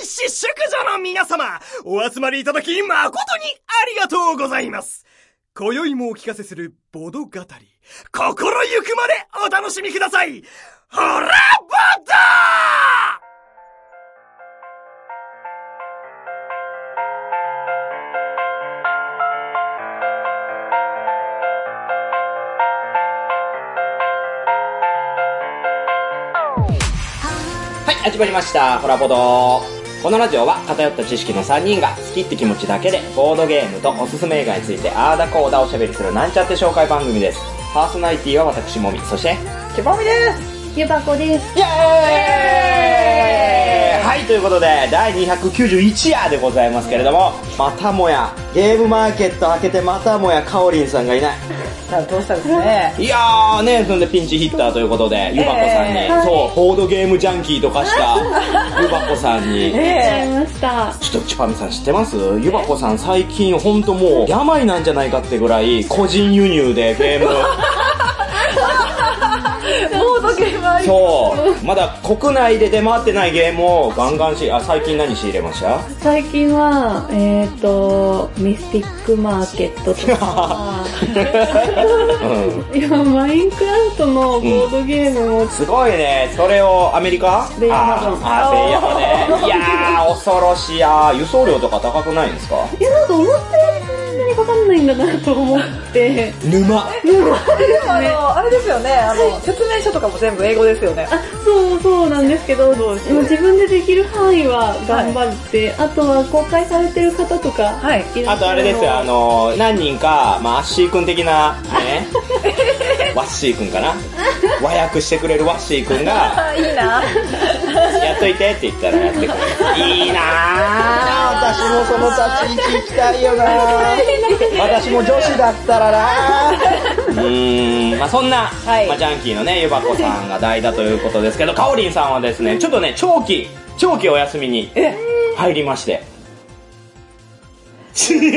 子淑女の皆様、お集まりいただき誠にありがとうございます。今宵もお聞かせするボド語り、心ゆくまでお楽しみください。ホラボドはい、始まりました。ホラボド。このラジオは偏った知識の3人が好きって気持ちだけでボードゲームとおすすめ映画についてあーだこーだおしゃべりするなんちゃって紹介番組です。パーソナリティは私もみ、そしてちばみです。 ゆばこです。 イエーイ。はい、ということで第291夜でございますけれども、またもやゲームマーケット開けてまたもやかおりんさんがいない。 どうしたんですね。 いやーね、そんでピンチヒッターということで、ゆばこさんに、そう、ボードゲームジャンキーと化したゆばこさんに、 いました。 ちょっとチパミさん知ってます？ゆばこさん最近ほんともう病なんじゃないかってぐらい個人輸入でゲームボードゲームありそう、まだ国内で出回ってないゲームをガンガン最近何仕入れました？ 最近は、ミスティックマーケットとか、今、マインクラフトのボードゲームを、 すごいね、それをアメリカ？ ベイヤマゾン。 ベイヤマね。いやー、恐ろしいや。輸送料とか高くないんですか？ いや、なんか思ったよりそんなにかかんないんだなと思って。 沼。 でもあれですよね、説明書とかも全部英語ですよね。 あ、そうなんですけど、もう自分でできる範囲は頑張って、あとは公開されてる方とか、 はい。 あとあれですよ、何人か、まあ、アッシーくん的な、ね、ワッシーくんかな、和訳してくれるワッシーくんが、 いいな。 やっといてって言ったらやってくれる。いいなぁ、私もその立ち位置行きたいよなぁ。私も女子だったらなぁ。まあそんな、 はいまあ、ジャンキーのね、ゆばこさんが代打ということですけど、かおりんさんはですね、ちょっとね、長期お休みに入りまして。変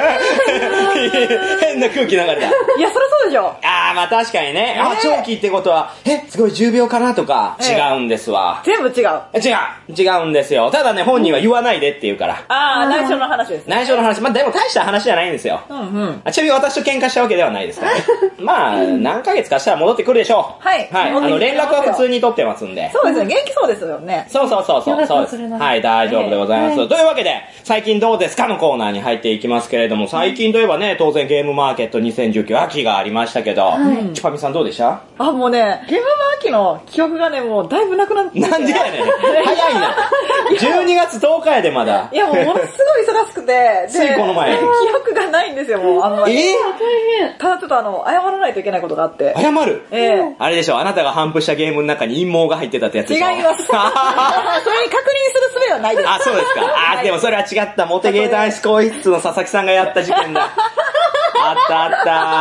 な空気流れた。 いや、そりゃそうでしょ。 まあ確かにね。長期ってことは、すごい重病かなとか、違うんですわ。 全部違う。 違うんですよ。ただね、本人は言わないでって言うから。 内緒の話です。 内緒の話。まあでも大した話じゃないんですよ。ちなみに私と喧嘩したわけではないですからね。まあ、何ヶ月かしたら戻ってくるでしょう。 はい。 連絡は普通に取ってますんで。 そうですね、元気そうですよね。 そうです。はい、大丈夫でございます。というわけで、最近どうですかのコーナーに入っていきますけれども、最近といえばね、当然ゲームマーケット2019秋がありましたけど、チュパミさんどうでした？ もうね、ゲームマーケの記憶がね、もうだいぶなくなって。 なんでやねん。早いな。12月10日やでまだ。 いや、もうものすごい忙しくて、 ついこの前。 記憶がないんですよ、もうあんまり。ただちょっと謝らないといけないことがあって。 謝る？あれでしょ、あなたが頒布したゲームの中に陰謀が入ってたってやつでしょ。 違います。それに確認する術はないです。 そうですか。でもそれは違った。モテゲー男子更衣室の佐々木さんがやった事件だ。あった。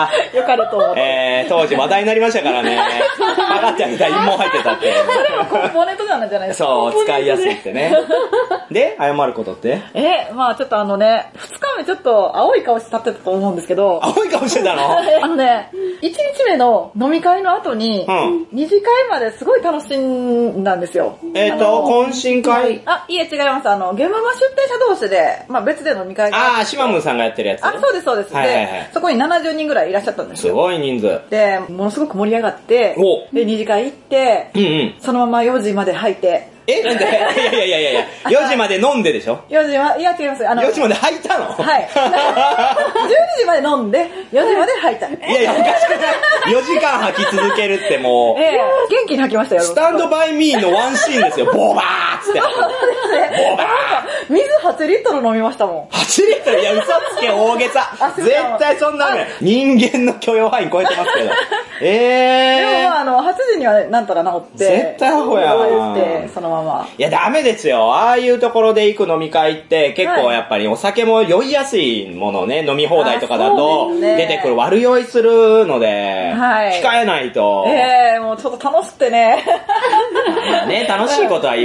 よかると思って。 当時話題になりましたからね。パカって開けたら陰謀入ってたって。 それもコンポーネントなんじゃないですか。 そう、使いやすいってね。で、謝ることって？ まあちょっと2日目ちょっと青い顔して立ってたと思うんですけど。 青い顔してたの 1日目の飲み会の後に、2次会まですごい楽しんだんですよ。 懇親会？ いえ違います。ゲームマ出店者同士で、まあ別で飲み会が。 シマムーさんがやってるやつ。 そうです。で、そこに70人ぐらいいらっしゃったんですよ。 すごい人数。 で、ものすごく盛り上がって、で、2次会行って、そのまま4時まで入って、 なんでいや、4時まで飲んででしょ？ 4時は、いや違います。 4時まで入ったの？ はい。12時まで飲んで、4時まで入った。 いや、おかしくない。4時間吐き続けるってもう。 元気に吐きましたよ。 スタンドバイミーのワンシーンですよ。ボーバーっつって。ボーバー水8リットル飲みましたもん。 8リットル？いや、嘘つけ、大げさ。絶対そんなね、人間の許容範囲超えてますけど。 でも8時にはなんとか治って。 絶対アホやってそのまま。 いや、ダメですよ。ああいうところで行く飲み会って結構やっぱりお酒も酔いやすいものね、飲み放題とかだと出てくる悪酔いするので、控えないと。 もうちょっと楽しくてね。 楽しいことはいいことですか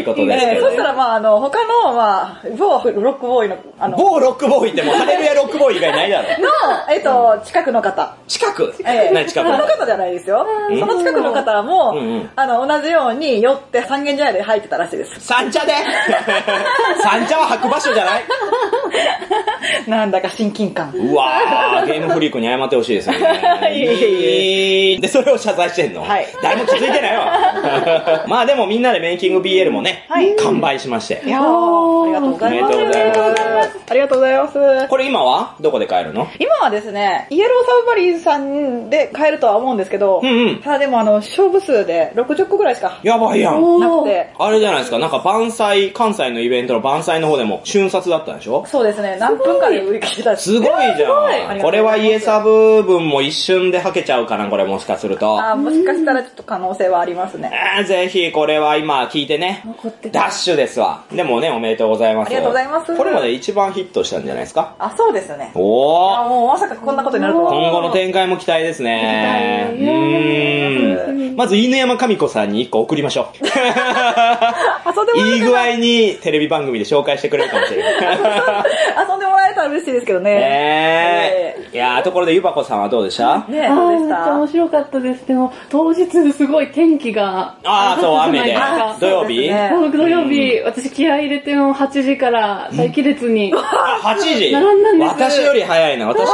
そしたら他の、某ロックボーイの、 某ロックボーイってもうハレルヤロックボーイ以外ないだろ。 近くの方。 近く何近くの方じゃないですよ。その近くの方も、同じように寄って三軒茶屋で入ってたらしいです。 三茶で三茶は履く場所じゃないなんだか親近感。 うわー、ゲームフリークに謝ってほしいですよね。で、それを謝罪してんの？はい。誰も気づいてないわ。まあでもみんなでメイキング BL もね、完売しまして。 いやー、ありがとうございます。ありがとうございます。 これ今はどこで買えるの？ 今はですね、イエローサブマリンさんで買えるとは思うんですけど、ただでも勝負数で60個ぐらいしかやばいやん。 なくて。 あれじゃないですか、なんか万歳、関西のイベントの万歳の方でも瞬殺だったでしょ？ そうですね、何分かで売り切れたし。 すごいじゃん。これはイエサブ分も一瞬で吐けちゃうかな、これもしかすると。 もしかしたらちょっと可能性はありますね。 ぜひこれは今聞いてね、ダッシュですわ。でもね、おめでとうございます。 ありがとうございます。 これまで一番ヒットしたんじゃないですか？ そうですね。 もうまさかこんなことになるとは。 今後の展開も期待ですね。まず犬山神子さんに1個送りましょう。いい具合にテレビ番組で紹介してくれるかもしれない。 遊んでもらえたら嬉しいですけどね。 いやー、ところでゆばこさんはどうでした？ どうでした？ めっちゃ面白かったです。でも、当日すごい天気が。 そう、雨で。土曜日？ 土曜日、私気合い入れても8時から待機列に。 8時？ 並んだんです。 私より早いな。私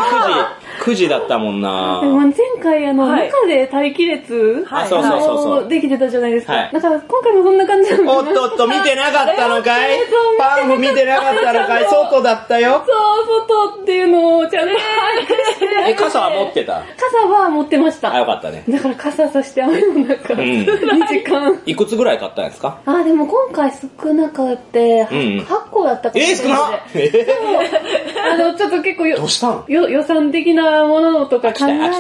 9時だったもんな。 でも前回中で待機列そうできてたじゃないですか。だから今回もそんな感じなの。 おっとっと、見てなかったのかい？パンフ見てなかったのかい？外だったよ。 そう、外っていうのをちゃんと傘は持ってた？ 傘は持ってました。 よかったね。 だから傘さして雨の中、2時間。 いくつぐらい買ったんですか？ でも今回少なくて、8個だったかもしれない。 少なっちょっと結構どうしたん？ 予算的なものとか考えて、違います。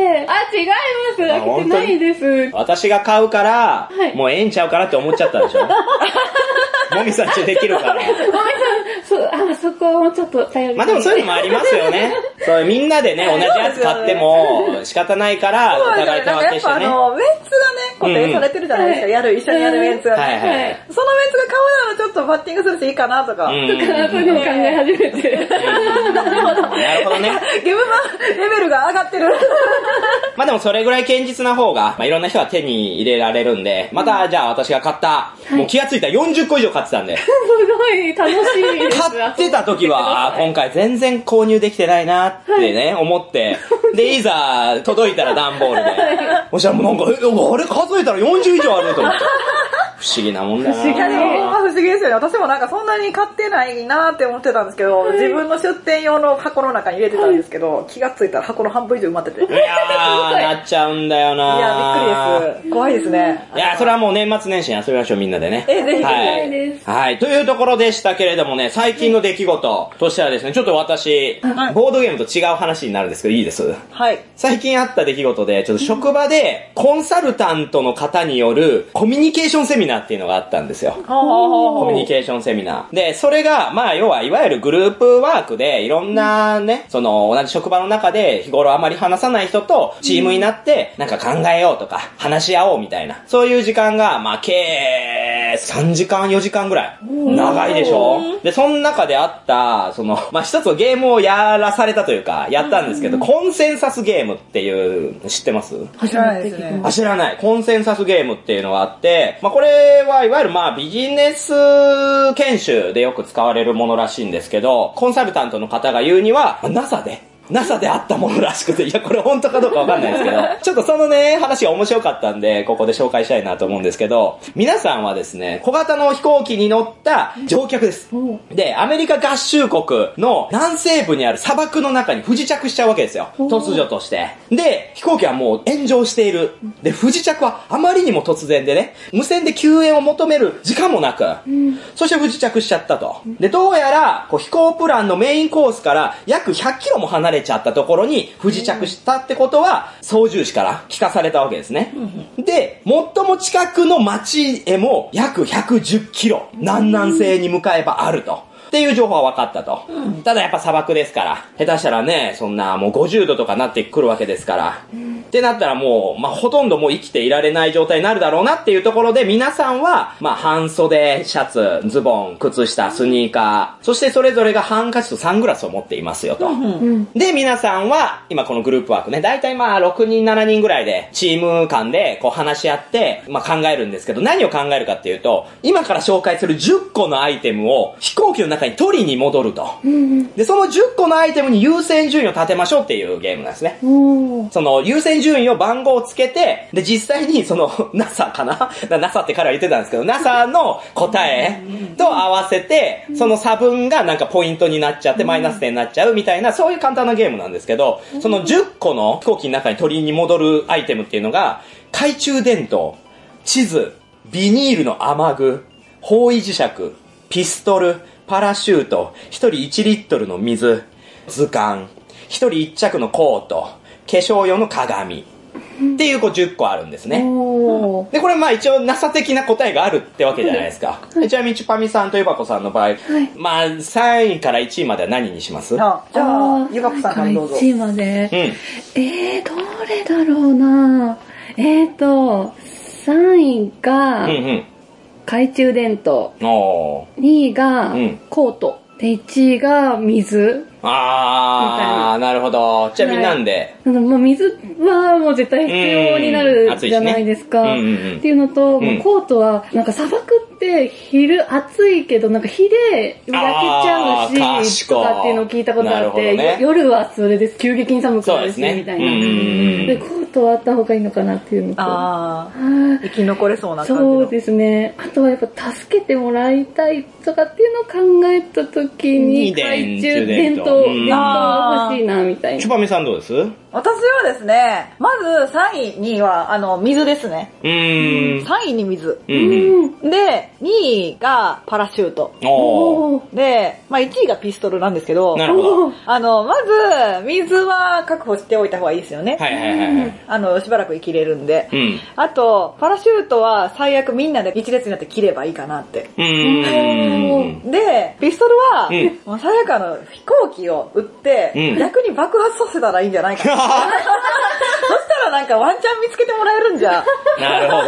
飽きてないです。 私が買うから、もうええんちゃうかなって思っちゃったでしょ？もみさんちできるから。もみさん、そこをちょっと頼りでもそういうのもありますよね。そう、みんなでね、同じやつ買っても仕方ないから、お互い手分けしてね。 メンツがね、固定されてるじゃないですか。一緒にやるメンツがね。そのメンツが買うならちょっとバッティングするしいいかなとか。そういうのを考え始めて。 なるほどね。 ゲームマンレベルが上がってる。 でもそれぐらい堅実な方が、いろんな人が手に入れられるんで、またじゃあ私が買った、もう気がついたら40個以上買ってたんで。 すごい楽しいです。 買ってた時は、今回全然購入できてないなってね、思って。で、いざ届いたら段ボールで。そしたらもうなんか、あれ数えたら40以上あると思って。不思議なもんだな。 不思議ですよね。私もなんかそんなに買ってないなって思ってたんですけど、自分の出店用の箱の中に入れてたんですけど、気がついたら箱の半分以上埋まってて。 いやー、なっちゃうんだよな。 いや、びっくりです。怖いですね。 いや、それはもう年末年始に遊びましょう、みんなでね。 ぜひ。 はい。というところでしたけれどもね、最近の出来事としてはですね、ちょっと私、ボードゲームと違う話になるんですけど、いいです？ はい。 最近あった出来事で、ちょっと職場でコンサルタントの方によるコミュニケーションセミナーっていうのがあったんですよ。コミュニケーションセミナー。で、それが、要はいわゆるグループワークで、いろんなね、同じ職場の中で日頃あまり話さない人とチームになって、なんか考えようとか、話し合おうみたいな。そういう時間が、計3時間、4時間ぐらい。長いでしょ？で、その中であった、一つのゲームをやらされたというか、やったんですけど、コンセンサスゲームっていう、知ってます？ 知らないですね。 知らない。コンセンサスゲームっていうのがあって、これはいわゆるビジネス研修でよく使われるものらしいんですけど、コンサルタントの方が言うには、NASA であったものらしくて、いや、これ本当かどうかわかんないですけど、ちょっとそのね、話が面白かったんで、ここで紹介したいなと思うんですけど、皆さんはですね、小型の飛行機に乗った乗客です。で、アメリカ合衆国の南西部にある砂漠の中に不時着しちゃうわけですよ。突如として。で、飛行機はもう炎上している。で、不時着はあまりにも突然でね、無線で救援を求める時間もなく、そして不時着しちゃったと。で、どうやら、飛行プランのメインコースから約100キロも離れちゃったところに不時着したってことは操縦士から聞かされたわけですね。で、最も近くの町へも約110キロ南南西に向かえばあると。 っていう情報は分かったと。ただやっぱ砂漠ですから、下手したらね、そんなもう50度とかなってくるわけですから。ってなったらもう、ほとんどもう生きていられない状態になるだろうなっていうところで、皆さんは、半袖、シャツ、ズボン、靴下、スニーカー、そしてそれぞれがハンカチとサングラスを持っていますよと。で、皆さんは、今このグループワークね、だいたい6人、7人ぐらいで、チーム間でこう話し合って、考えるんですけど、何を考えるかっていうと、今から紹介する10個のアイテムを飛行機の中に取りに戻ると。で、その10個のアイテムに優先順位を立てましょうっていうゲームなんですね。その優先順位を番号をつけて、で、実際にその NASA かなNASA って彼は言ってたんですけど、NASA の答えと合わせて、その差分がなんかポイントになっちゃってマイナス点になっちゃうみたいな、そういう簡単なゲームなんですけど、その10個の飛行機の中に取りに戻るアイテムっていうのが、懐中電灯、地図、ビニールの雨具、方位磁石、ピストル、パラシュート、1人1リットルの水、図鑑、1人1着のコート、化粧用の鏡っていう10個あるんですね。で、これ一応 NASA 的な答えがあるってわけじゃないですか。ちなみにチュパミさんとゆばこさんの場合、3位から1位までは何にします？ じゃあ、ゆばこさんからどうぞ。 1位まで。どれだろうな。3位が、懐中電灯。2位が、コート。で、1位が水。 なるほど。ちなみになんで？ 水はもう絶対必要になるじゃないですか。っていうのと、コートは、なんか砂漠って昼暑いけど、なんか火で焼けちゃうし、とかっていうのを聞いたことがあって、夜はそれで急激に寒くなるし、みたいな。で、コートはあった方がいいのかなっていうのと。 生き残れそうな感じの。 そうですね。あとはやっぱ助けてもらいたいとかっていうのを考えたときに、懐中電灯が欲しいな、みたいな。 チュパミさんどうです？ 私はですね、まず3位には、水ですね。3位に水。で、2位がパラシュート。で、1位がピストルなんですけど、 なるほど。 まず、水は確保しておいた方がいいですよね。しばらく生きれるんで。あと、パラシュートは最悪みんなで一列になって切ればいいかなって。で、ピストルは、もう最悪飛行機を撃って、逆に爆発させたらいいんじゃないかな。そしたらなんかワンチャン見つけてもらえるんじゃ。 なるほ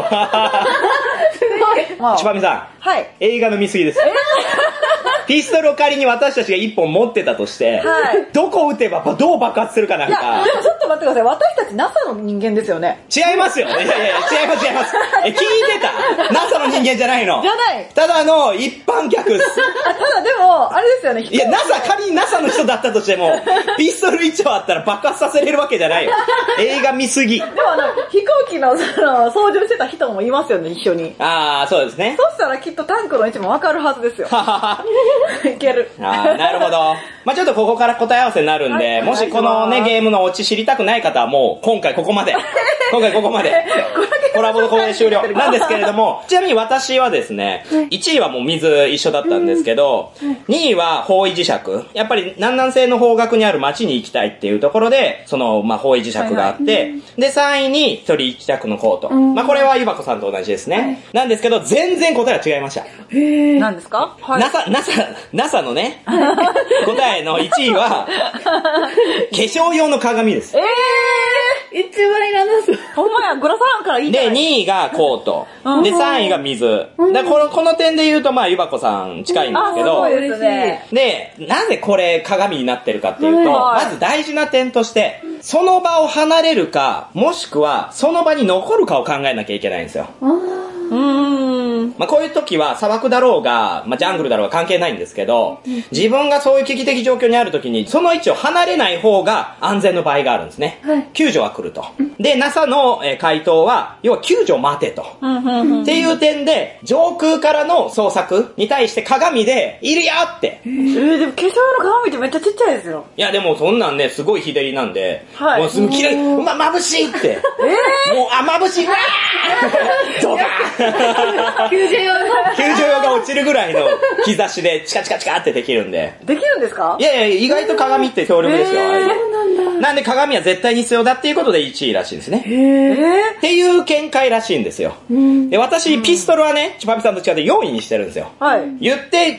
ど。ちばみさん。 はい。 映画の見過ぎです。ピストルを仮に私たちが1本持ってたとして、どこ撃てばどう爆発するかなんか。 でもちょっと待ってください。私たち NASA の人間ですよね。 違いますよ。いや違います。聞いてた ?NASA の人間じゃないの。 じゃない。 ただの一般客です。 ただでも、あれですよね。 いや、仮に NASA の人だったとしても、ピストル1丁あったら爆発させれるわけじゃないよ。映画見過ぎ。でも飛行機の操縦してた人もいますよね、一緒に。 そうですね。 そしたらきっとタンクの位置もわかるはずですよ。いける。 なるほど。ちょっとここから答え合わせになるんで、もしこのね、ゲームのオチ知りたくない方はもう、今回ここまで。コラボの公演終了。なんですけれども、ちなみに私はですね、1位はもう水一緒だったんですけど、2位は方位磁石。やっぱり南南西の方角にある町に行きたいっていうところで、その、方位磁石があって、で、3位に一人一着のコート。これはゆばこさんと同じですね。なんですけど、全然答えが違いました。 何ですか？ NASA のね、答えの1位は、化粧用の鏡です。 一番いらなそう。 ほんまや、グラサンからいいじゃない。 で、2位がコート。で、3位が水。で、この点で言うと、ゆばこさん近いんですけど、 そうですね。 で、なぜこれ鏡になってるかっていうと、まず大事な点として、その場を離れるか、もしくはその場に残るかを考えなきゃいけないんですよ。こういう時は砂漠だろうが、ジャングルだろうが関係ないんですけど、自分がそういう危機的状況にある時に、その位置を離れない方が安全の場合があるんですね。救助は来ると。で、NASA の回答は、要は救助を待てと。っていう点で、上空からの捜索に対して鏡で、いるよって。 でも化粧の鏡ってめっちゃちっちゃいですよ。 いや、でもそんなんね、すごい日照りなんで、もうすぐ綺麗、眩しいって。もう、眩しい。ドカーン救助用が落ちるぐらいの日差しでチカチカチカってできるんで。 できるんですか？ いや、意外と鏡って強力ですよ。 そうなんだ。 なんで鏡は絶対に必要だっていうことで1位らしいですね。っていう見解らしいんですよ。で、私、ピストルはね、チュパピさんと違って4位にしてるんですよ。言って、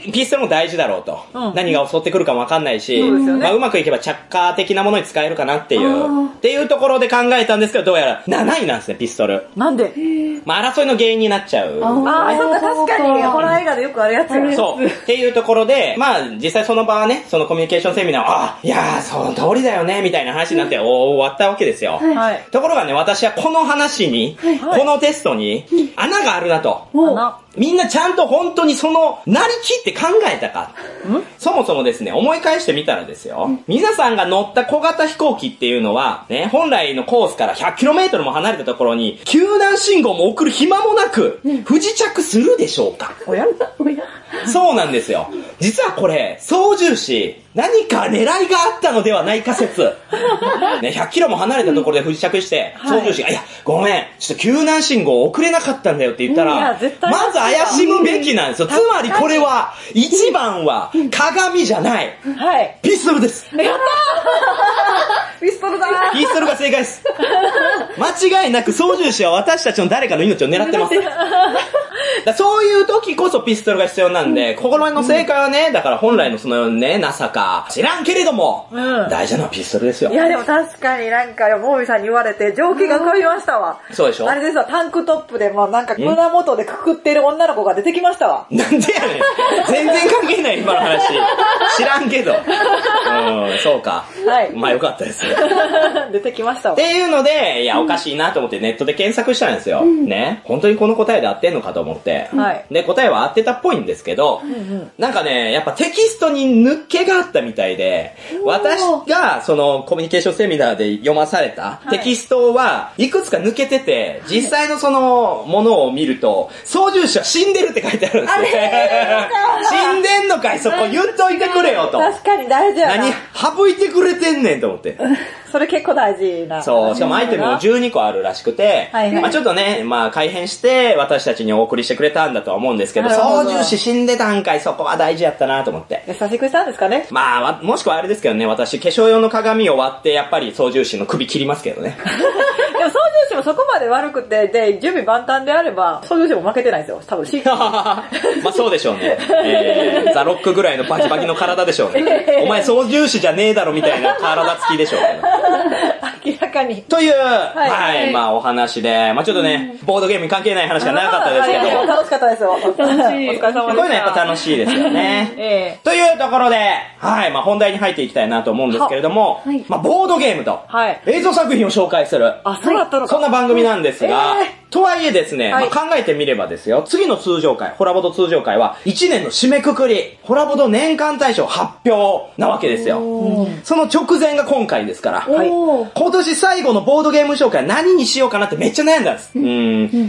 ピストルも大事だろうと。何が襲ってくるかもわかんないし、まあうまくいけば着火的なものに使えるかなっていうところで考えたんですけど、どうやら7位なんですね、ピストル。 なんで？ まあ争いの原因になっちゃう。 そうか、確かに、ホラー映画でよくあるやつよ。 そう。っていうところで、まあ実際その場はね、そのコミュニケーションセミナーは、いやー、その通りだよね、みたいな話になって終わったわけですよ。ところがね、私はこの話に、このテストに、穴があるなと。みんなちゃんと本当にその、なりきって考えたか。そもそもですね、思い返してみたらですよ。皆さんが乗った小型飛行機っていうのは、ね、本来のコースから 100km も離れたところに、救難信号も送る暇もなく、不時着するでしょうか。そうなんですよ。実はこれ、操縦士、何か狙いがあったのではないか説。ね、100キロも離れたところで不時着して、操縦士が、いや、ごめん、ちょっと救難信号送れなかったんだよって言ったら、まず怪しむべきなんですよ。つまりこれは、一番は鏡じゃない。ピストルです。 やったーピストルだーピストルが正解です。間違いなく操縦士は私たちの誰かの命を狙ってます。だそういう時こそピストルが必要なんで、心の正解はね、だから本来のそのね、NASA か知らんけれども、大事なのはピストルですよ。 いやでも確かになんか、モービーさんに言われて、情景が浮かびましたわ。 そうでしょ？ あれですわ、タンクトップでもなんか胸元でくくってる女の子が出てきましたわ。 なんでやねん。全然関係ない今の話。知らんけど。そうか。まあよかったですよ。 出てきましたわ。 っていうので、いやおかしいなと思ってネットで検索したんですよ。ね。本当にこの答えで合ってんのかと思って。で、答えは合ってたっぽいんですけど、なんかね、やっぱテキストに抜けがあったみたいで、私がそのコミュニケーションセミナーで読まされたテキストはいくつか抜けてて、実際のそのものを見ると、操縦士は死んでるって書いてあるんですよ。死んでんのかい、そこ言っといてくれよと。 確かに大事やな。 何省いてくれてんねんと思って。 それ結構大事な。 そう、しかもアイテムも12個あるらしくて、まあちょっとね、まあ改変して私たちにお送りしてくれたんだとは思うんですけど、操縦士死んでたんかい、そこは大事やったなと思って。 優しくしたんですかね。 まあ、もしくはあれですけどね、私化粧用の鏡を割って、やっぱり操縦士の首切りますけどね。 でも操縦士もそこまで悪くて、で、準備万端であれば、操縦士も負けてないですよ、多分。まあそうでしょうね。ザ・ロックぐらいのバキバキの体でしょうね。お前操縦士じゃねえだろみたいな体つきでしょうね。 明らかに。 という、まあお話で、まあちょっとね、ボードゲームに関係ない話が長かったですけど。 楽しかったですよ。お疲れ様でした。 こういうのやっぱ楽しいですよね。というところで、まあ本題に入っていきたいなと思うんですけれども、まあボードゲームと映像作品を紹介する。 そうだったのか。 そんな番組なんですが、とはいえですね、まあ考えてみればですよ、次の通常回、ホラボド通常回は1年の締めくくり、ホラボド年間大賞発表なわけですよ。その直前が今回ですから、今年最後のボードゲーム紹介は何にしようかなってめっちゃ悩んだんです。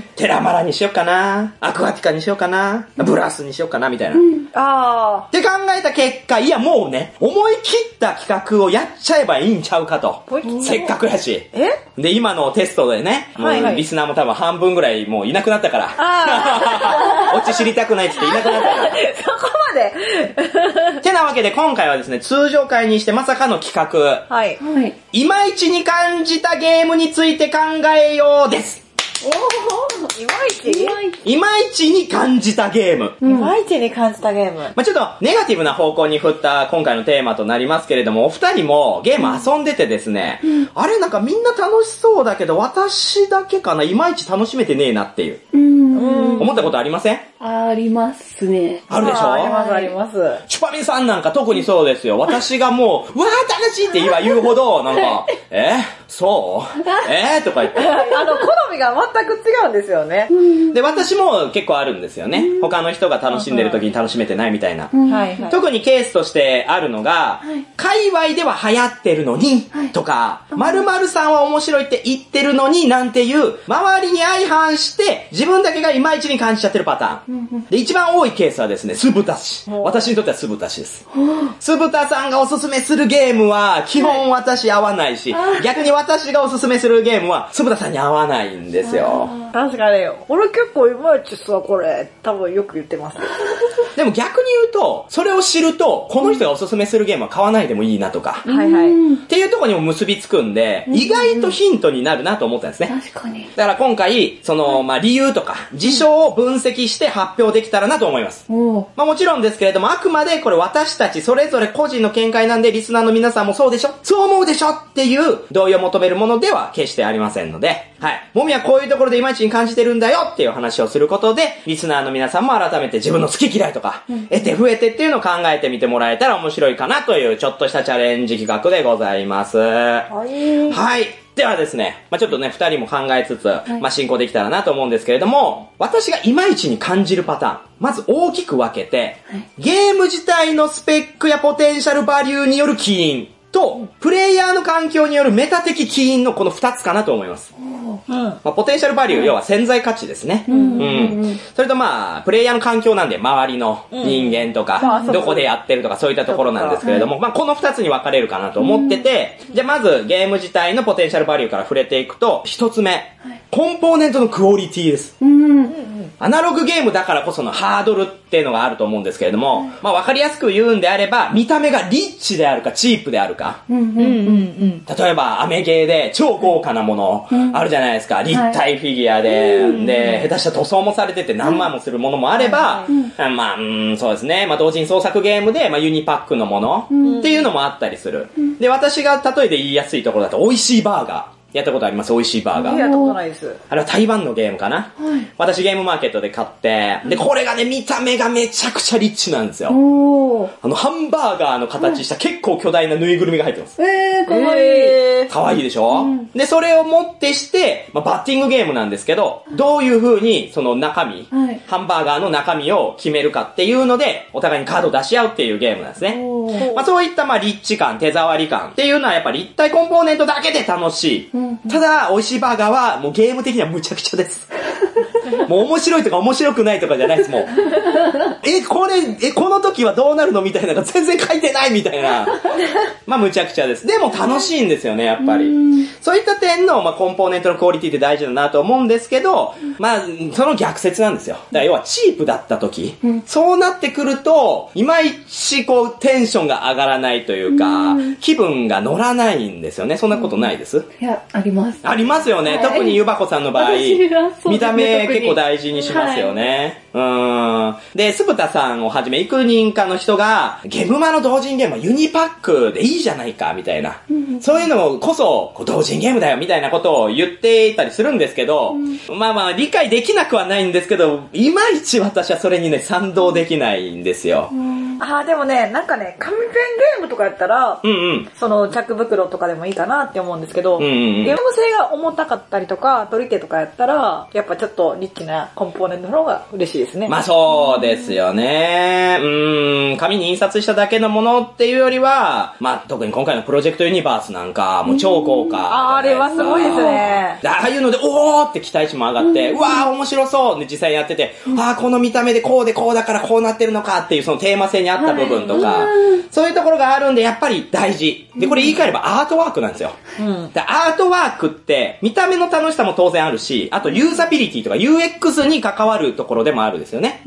テラマラにしようかな、アクアティカにしようかな、ブラスにしようかなみたいな。って考えた結果、いやもうね、思い切った企画をやっちゃえばいいんちゃうかと。せっかくやし。で、今のテストでね、もうリスナーも多分半分ぐらいもういなくなったから。オチ知りたくないって言っていなくなったから。 そこまでてなわけで今回はですね、通常回にしてまさかの企画。いまいちに感じたゲームについて考えようです。いまいちに感じたゲーム。 いまいちに感じたゲーム。 まあちょっとネガティブな方向に振った今回のテーマとなりますけれども、お二人もゲーム遊んでてですね、あれなんかみんな楽しそうだけど私だけかないまいち楽しめてねえなっていう。思ったことありません？ ありますね。 あるでしょ？ ありますあります。 チュパミさんなんか特にそうですよ。私がもう、うわー楽しいって言うほど、なんか、そうとか言って。 好みが全く違うんですよね。 で、私も結構あるんですよね。他の人が楽しんでる時に楽しめてないみたいな。特にケースとしてあるのが、界隈では流行ってるのに、とか、〇〇さんは面白いって言ってるのに、なんていう、周りに相反して、自分だけがいまいちに感じちゃってるパターン。で、一番多いケースはですね、酢豚し。私にとっては酢豚しです。酢豚さんがおすすめするゲームは、基本私合わないし、逆に私がおすすめするゲームは、酢豚さんに合わないんですよ。 確かに、俺結構いまいちさ、これ、多分よく言ってます。 でも逆に言うと、それを知ると、この人がおすすめするゲームは買わないでもいいなとか、 はいはい。 っていうところにも結びつくんで、意外とヒントになるなと思ったんですね。 確かに。 だから今回、理由とか、事象を分析して発表できたらなと思います。もちろんですけれども、あくまでこれ私たちそれぞれ個人の見解なんで、リスナーの皆さんもそうでしょ？そう思うでしょ？っていう同意を求めるものでは決してありませんので、はい。もみはこういうところでいまいちに感じてるんだよっていう話をすることで、リスナーの皆さんも改めて自分の好き嫌いとか、得て増えてっていうのを考えてみてもらえたら面白いかなというちょっとしたチャレンジ企画でございます。はい。ではですね、ちょっとね、二人も考えつつ、進行できたらなと思うんですけれども、私がいまいちに感じるパターン、まず大きく分けて、ゲーム自体のスペックやポテンシャルバリューによる起因と、プレイヤーの環境によるメタ的起因のこの二つかなと思います。ポテンシャルバリュー、要は潜在価値ですね。それとプレイヤーの環境なんで、周りの人間とか、どこでやってるとか、そういったところなんですけれども、この二つに分かれるかなと思ってて、じゃあまずゲーム自体のポテンシャルバリューから触れていくと、一つ目、コンポーネントのクオリティです。アナログゲームだからこそのハードルっていうのがあると思うんですけれども、分かりやすく言うんであれば、見た目がリッチであるかチープであるか。例えば、アメゲーで超豪華なものあるじゃないですか。立体フィギュアで、下手した塗装もされてて何万もするものもあれば、そうですね。同人創作ゲームで、ユニパックのものっていうのもあったりする。で、私が例えで言いやすいところだと、美味しいバーガー。やったことあります？美味しいバーガー。 やったことないです。 あれは台湾のゲームかな？私ゲームマーケットで買って、で、これがね、見た目がめちゃくちゃリッチなんですよ。ハンバーガーの形した結構巨大なぬいぐるみが入ってます。 かわいい。 かわいいでしょ？で、それをもってして、バッティングゲームなんですけど、どういう風にその中身、ハンバーガーの中身を決めるかっていうので、お互いにカードを出し合うっていうゲームなんですね。そういったリッチ感、手触り感っていうのはやっぱり立体コンポーネントだけで楽しい。ただ、美味しいバーガーはもうゲーム的にはむちゃくちゃです。もう面白いとか面白くないとかじゃないです、もう。この時はどうなるのみたいなのが全然書いてないみたいな。むちゃくちゃです。でも楽しいんですよね、やっぱり。そういった点の、コンポーネントのクオリティって大事だなと思うんですけど、その逆説なんですよ。だから要はチープだった時、そうなってくると、いまいちテンションが上がらないというか、気分が乗らないんですよね。そんなことないです？ いや、あります。 ありますよね。特にゆばこさんの場合、見た目結構大事にしますよね。で、すぶたさんをはじめ幾人かの人が、ゲムマの同人ゲームはユニパックでいいじゃないか、みたいな。そういうのこそ、同人ゲームだよ、みたいなことを言っていたりするんですけど、理解できなくはないんですけど、いまいち私はそれにね、賛同できないんですよ。 でもね、紙ペンゲームとかやったら、その着袋とかでもいいかなって思うんですけど、ゲーム性が重たかったりとか、取り手とかやったら、やっぱちょっとリッチなコンポーネントの方が嬉しいですね。 そうですよね。紙に印刷しただけのものっていうよりは、特に今回のプロジェクトユニバースなんか、もう超豪華。 あれはすごいですね。 ああいうので、おーって期待値も上がって、うわー面白そうで実際やってて、この見た目でこうでこうだからこうなってるのかっていうそのテーマ性に合った部分とか、そういうところがあるんで、やっぱり大事。で、これ言い換えればアートワークなんですよ。でアートワークって、見た目の楽しさも当然あるし、あとユーザビリティとか UX に関わるところでもあるですよね。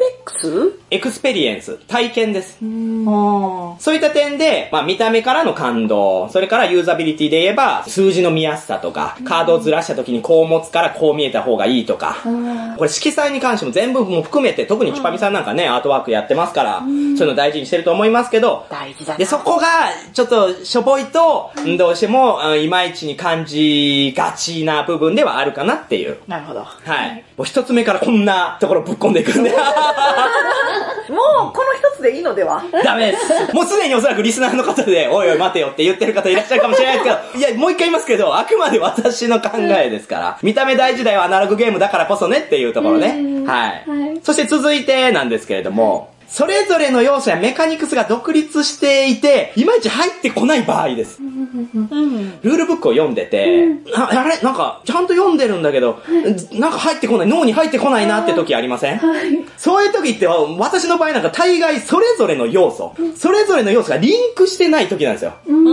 UX？ エクスペリエンス、体験です。そういった点で、見た目からの感動、それからユーザビリティで言えば、数字の見やすさとか、カードをずらした時にこう持つからこう見えた方がいいとか、これ色彩に関しても全部も含めて、特にチュパミさんなんかね、アートワークやってますから、そういうの大事にしてると思いますけど、 大事だな。 で、そこが、ちょっと、しょぼいと、どうしても、いまいちに感じがちな部分ではあるかなっていう。 なるほど。 はい。もう一つ目からこんなところぶっ込んでいくんで。 もう、この一つでいいのでは？ ダメです。もうすでにおそらくリスナーの方で、おいおい待てよって言ってる方いらっしゃるかもしれないですけど、いや、もう一回言いますけど、あくまで私の考えですから。見た目大事だよ、アナログゲームだからこそねっていうところね。はい。そして続いてなんですけれども、それぞれの要素やメカニクスが独立していて、いまいち入ってこない場合です。ルールブックを読んでて、あれなんか、ちゃんと読んでるんだけど、なんか入ってこない、脳に入ってこないなって時ありません？そういう時って、私の場合なんか大概それぞれの要素がリンクしてない時なんですよ。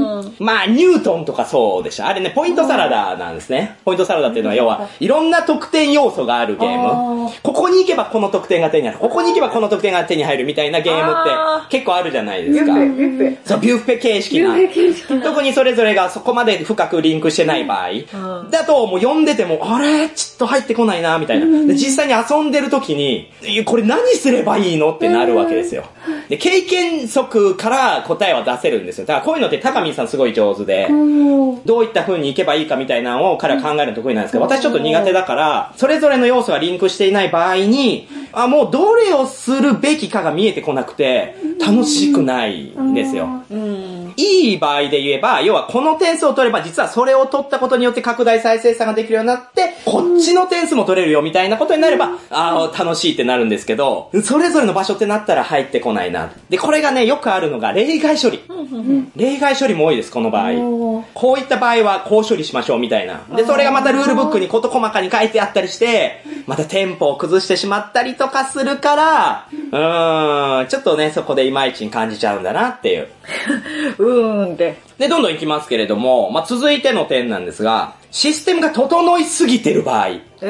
まあ、ニュートンとかそうでした。あれね、ポイントサラダなんですね。ポイントサラダっていうのは、要は、いろんな得点要素があるゲーム。ここに行けばこの得点が手に入る。ここに行けばこの得点が手に入るみたいなゲームって結構あるじゃないですか。 ビュッフェ。 そう、ビュッフェ形式な。特にそれぞれがそこまで深くリンクしてない場合。だと、もう読んでても、あれちょっと入ってこないな、みたいな。で、実際に遊んでる時に、これ何すればいいのってなるわけですよ。で、経験則から答えは出せるんですよ。だからこういうのって高見さんすごい上手で、どういった風にいけばいいかみたいなのを彼は考えるの得意なんですけど、私ちょっと苦手だから、それぞれの要素がリンクしていない場合に、もうどれをするべきかが見えてこなくて、楽しくないんですよ。いい場合で言えば、要はこの点数を取れば実はそれを取ったことによって拡大再生産ができるようになって、こっちの点数も取れるよみたいなことになれば、楽しいってなるんですけど、それぞれの場所ってなったら入ってこないな。で、これがね、よくあるのが例外処理。例外処理も多いです、この場合。こういった場合はこう処理しましょうみたいな。で、それがまたルールブックに事細かに書いてあったりして、またテンポを崩してしまったりとかするから、ちょっとね、そこでいまいちに感じちゃうんだなっていう。 って。 で、どんどん行きますけれども、続いての点なんですが、システムが整いすぎてる場合。って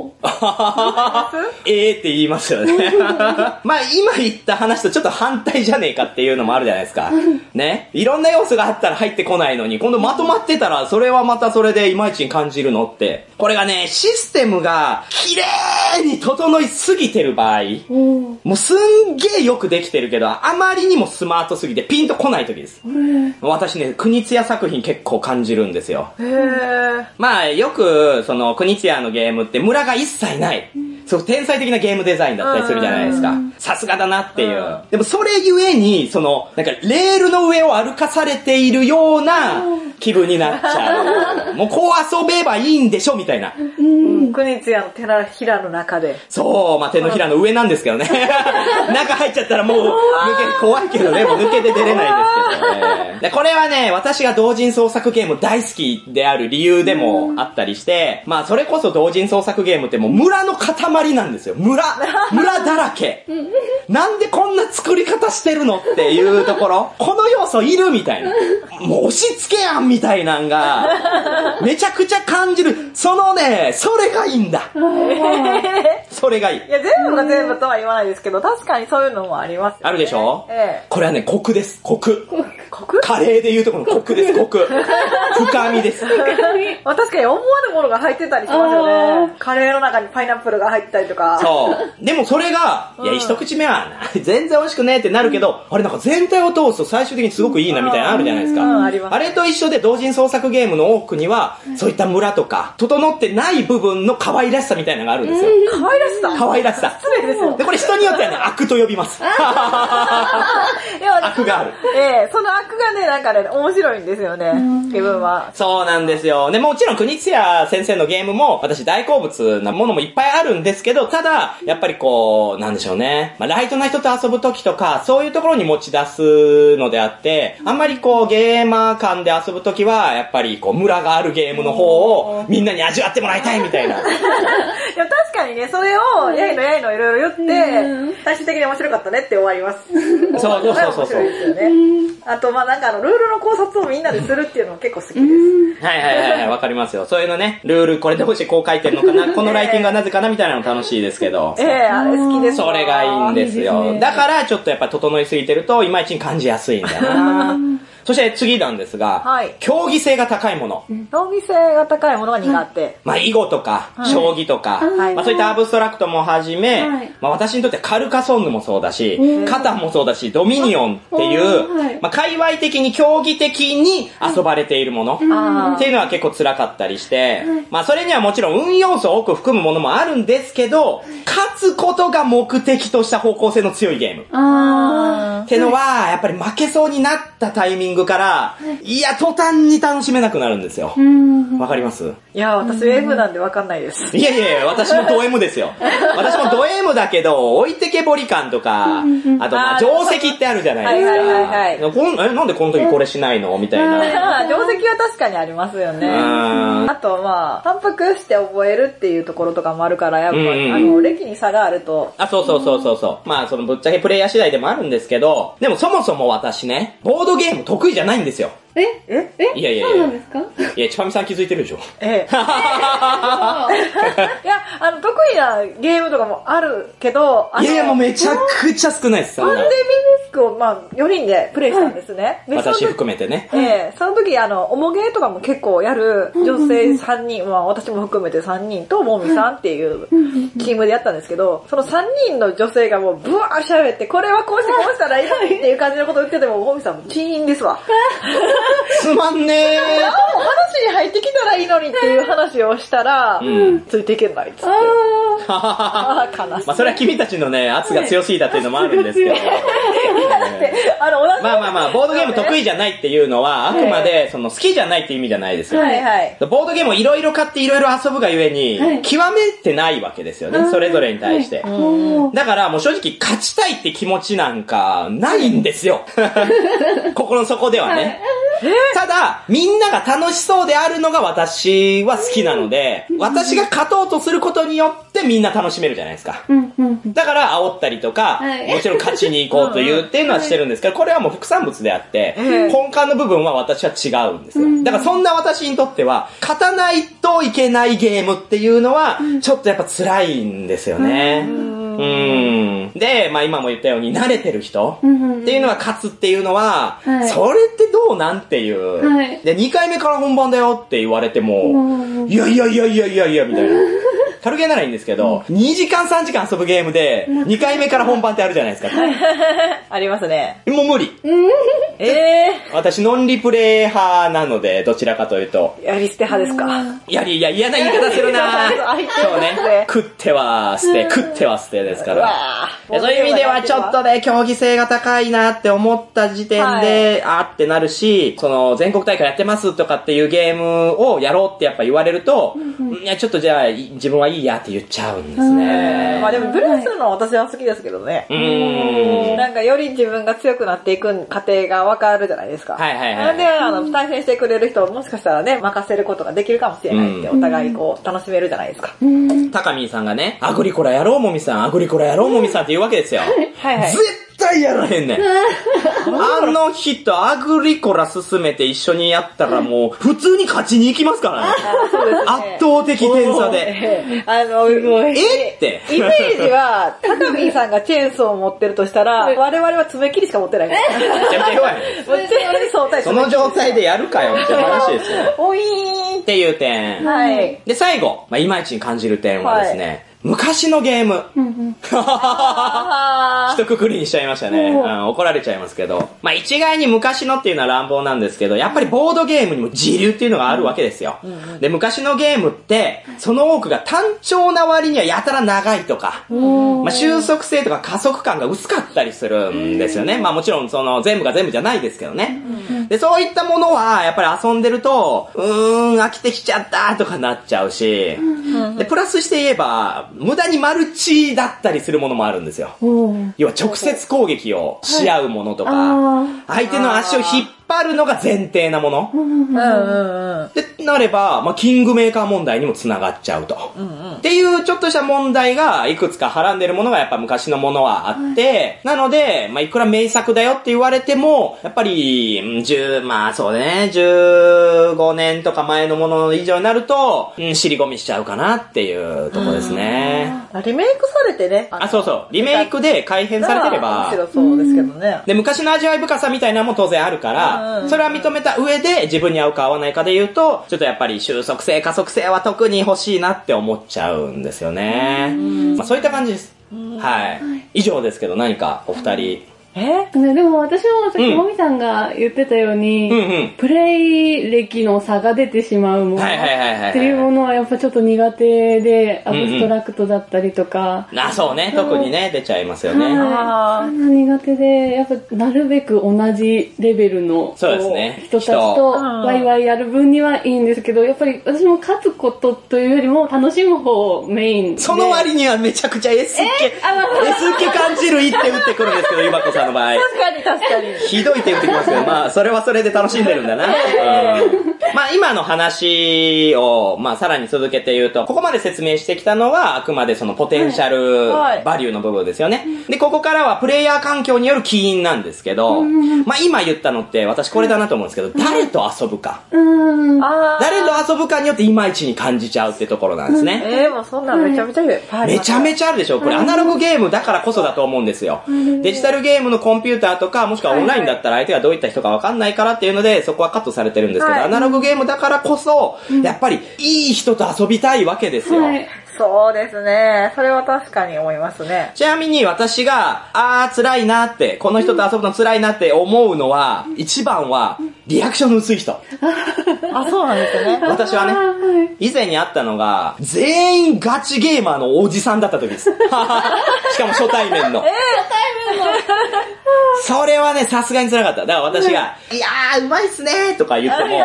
言いますよね。まあ今言った話とちょっと反対じゃねえかっていうのもあるじゃないですか。ね。いろんな要素があったら入ってこないのに、今度まとまってたらそれはまたそれでいまいちに感じるのって。これがね、システムが綺麗に整いすぎてる場合、もうすんげえよくできてるけど、あまりにもスマートすぎてピンとこない時です。私ね、国津屋作品結構感じるんですよ。まあよく、国津屋のゲームってムラが一切ない。そう、天才的なゲームデザインだったりするじゃないですか。さすがだなっていう。でもそれゆえに、なんかレールの上を歩かされているような気分になっちゃう。もうこう遊べばいいんでしょみたいな。 国津屋の手のひらの中で。 そう、まあ手のひらの上なんですけどね。中入っちゃったらもう怖いけどね、もう抜けて出れないですけどね。でこれはね、私が同人創作ゲーム大好きである理由でもあったりして、まあそれこそ同人創作ゲームってもう村の塊なんですよ。村だらけ。なんでこんな作り方してるのっていうところ、この要素いるみたいな。もう押し付けやんみたいなんが、めちゃくちゃ感じる。それがいいんだ。それがいい。 いや、全部が全部とは言わないですけど、確かにそういうのもありますよね。 あるでしょ？これはね、コクです。コク。カレーで言うとこのコクです、コク。深みです。 確かに思わぬものが入ってたりしますよね。カレーの中にパイナップルが入ってたりとか。 そう。でもそれが、いや、一口目は全然美味しくねえってなるけど、あれなんか全体を通すと最終的にすごくいいなみたいなのあるじゃないですか。 あります。 あれと一緒で同人創作ゲームの多くには、そういった村とか、整ってない部分の可愛らしさみたいなのがあるんですよ。 可愛らしさ？ 可愛らしさ。 失礼ですよ。 で、これ人によってはね、悪と呼びます。悪がある。 その悪がね、なんかね、面白いんですよね。自分は。 そうなんですよ。で、もちろん国津屋先生のゲームも私大好物なものもいっぱいあるんですけど、ただ、やっぱりなんでしょうね。ライトな人と遊ぶ時とか、そういうところに持ち出すのであって、あんまりゲーマー間で遊ぶ時は、やっぱりムラがあるゲームの方をみんなに味わってもらいたいみたいな。 いや、確かにね、それを、やいのいろいろ言って、最終的に面白かったねって終わります。 そう。 面白いですよね。あと、なんかルールの考察をみんなでするっていうのも結構好きです。 はい、わかりますよ。そういうのね、ルールこれどうしてこう書いてるのかな、このライティングはなぜかなみたいなの楽しいですけど。 あれ好きです。 それがいいんですよ。だからちょっとやっぱ整いすぎてると、いまいちに感じやすいんだな。そして次なんですが、競技性が高いもの。 競技性が高いものが苦手。 囲碁とか、将棋とか、そういったアブストラクトもはじめ、私にとってカルカソンヌもそうだし、カタンもそうだし、ドミニオンっていう、界隈的に競技的に遊ばれているものっていうのは結構辛かったりして、それにはもちろん運要素を多く含むものもあるんですけど、勝つことが目的とした方向性の強いゲーム。ってのは、やっぱり負けそうになったタイミングから、いや、途端に楽しめなくなるんですよ。わかります？ いや、私 M なんでわかんないです。 いや、私もド M ですよ。私もド M だけど、置いてけぼり感とか、あと、定石ってあるじゃないですか。なんでこの時これしないのみたいな。 定石は確かにありますよね。あと、反復して覚えるっていうところとかもあるから、やっぱ、歴に差があると。 そう。ぶっちゃけプレイヤー次第でもあるんですけど、 ど、でもそもそも私ね、ボードゲーム得意じゃないんですよ。いやいやいや。 そうなんですか？ いや、ちぱみさん気づいてるでしょ。 いや、得意なゲームとかもあるけど、 いやもうめちゃくちゃ少ないです。 パンデミニスクを4人でプレイしたんですね。 私含めてね。 その時、おもげとかも結構やる女性3人、私も含めて3人ともみさんっていうチームでやったんですけど、その3人の女性がもうブワー喋って、これはこうしてこうしたらいいっていう感じのことを言ってても、もみさんもチーンですわ。 つまんねー。 話に入ってきたらいいのにっていう話をしたら、ついていけないっつって。悲しい。 それは君たちのね、圧が強すぎたっていうのもあるんですけど。ボードゲーム得意じゃないっていうのは、あくまで、好きじゃないって意味じゃないですよ。ボードゲームをいろいろ買っていろいろ遊ぶがゆえに、極めてないわけですよね、それぞれに対して。だからもう正直勝ちたいって気持ちなんかないんですよ。心の底ではね。ただ、みんなが楽しそうであるのが私は好きなので、私が勝とうとすることによってみんな楽しめるじゃないですか。だから煽ったりとか、もちろん勝ちに行こうというっていうのはしてるんですけど、これはもう副産物であって、根幹の部分は私は違うんですよ。だからそんな私にとっては、勝たないといけないゲームっていうのは、ちょっとやっぱ辛いんですよね。で、今も言ったように慣れてる人っていうのは勝つっていうのは、それってどうなんっていう。で、2回目から本番だよって言われても、いや、みたいな。軽ゲーならいいんですけど、2時間3時間遊ぶゲームで、2回目から本番ってあるじゃないですか。 ありますね。 もう無理。私、ノンリプレイ派なので、どちらかというと。 やり捨て派ですか？ 嫌な言い方するなそうね。食っては捨てですから。そういう意味ではちょっとね、競技性が高いなって思った時点で、ってなるし、全国大会やってますとかっていうゲームをやろうってやっぱ言われると、いや、ちょっとじゃあ、自分はいいやって言っちゃうんですね。 でもブレスの私は好きですけどね。なんかより自分が強くなっていく過程がわかるじゃないですか。なんで、対戦してくれる人もしかしたらね、任せることができるかもしれないって、お互い楽しめるじゃないですか。 高見さんがね、アグリコラやろうもみさんって言うわけですよ。絶対やらへんねん。あの人、アグリコラ進めて一緒にやったらもう、普通に勝ちに行きますからね。圧倒的点差で。って。 イメージは、高見さんがチェーンソーを持ってるとしたら、我々は爪切りしか持ってない。めちゃめちゃ弱い。その状態でやるかよって話ですよ。 おいーんっていう点。で、最後、いまいちに感じる点はですね、昔のゲーム。一括りにしちゃいましたね。怒られちゃいますけど。一概に昔のっていうのは乱暴なんですけど、やっぱりボードゲームにも時流っていうのがあるわけですよ。で、昔のゲームって、その多くが単調な割にはやたら長いとか、収束性とか加速感が薄かったりするんですよね。もちろん全部が全部じゃないですけどね。で、そういったものは、やっぱり遊んでると、飽きてきちゃったとかなっちゃうし、で、プラスして言えば、無駄にマルチだったりするものもあるんですよ。要は直接攻撃をし合うものとか、相手の足を引っ張るのが前提なもの。で、なれば、キングメーカー問題にもつながっちゃうと。っていうちょっとした問題がいくつかはらんでるものがやっぱ昔のものはあって、なので、いくら名作だよって言われても、やっぱり、そうね、15年とか前のもの以上になると、尻込みしちゃうかなっていうとこですね。 リメイクされてね。 そうそう。リメイクで改変されてれば。 むしろそうですけどね。 で、昔の味わい深さみたいなのも当然あるから、それは認めた上で自分に合うか合わないかで言うと、ちょっとやっぱり収束性、加速性は特に欲しいなって思っちゃうんですよね。そういった感じです。以上ですけど何かお二人。 でも私もさっきもみさんが言ってたように、プレイ歴の差が出てしまうものっていうものはやっぱちょっと苦手で、アブストラクトだったりとか。 そうね、特にね、出ちゃいますよね。 苦手で、やっぱなるべく同じレベルの人たちとワイワイやる分にはいいんですけど、やっぱり私も勝つことというよりも楽しむ方をメインで。 その割にはめちゃくちゃ S 気感じる一手打ってくるんですけど、ゆばこさん。 の場合。 確かに。 ひどいって言ってきますけど、まあ、それはそれで楽しんでるんだな。まあ、今の話を、まあ、さらに続けて言うと、ここまで説明してきたのは、あくまでそのポテンシャルバリューの部分ですよね。で、ここからはプレイヤー環境による起因なんですけど、まあ、今言ったのって、私これだなと思うんですけど、誰と遊ぶか。誰と遊ぶかによっていまいちに感じちゃうってところなんですね。 もうそんなめちゃめちゃいる。 めちゃめちゃあるでしょ。これアナログゲームだからこそだと思うんですよ。デジタルゲームのコンピューターとか、もしくはオンラインだったら相手がどういった人かわかんないからっていうので、そこはカットされてるんですけど、アナログゲームだからこそ、やっぱりいい人と遊びたいわけですよ。 そうですね。それは確かに思いますね。 ちなみに私が、辛いなって、この人と遊ぶの辛いなって思うのは、一番は、リアクションの薄い人。 そうなんですよね。 私はね、以前にあったのが、全員ガチゲーマーのおじさんだった時です。しかも初対面の。それはね、さすがに辛かった。だから私が、いやー、うまいっすねーとか言っても、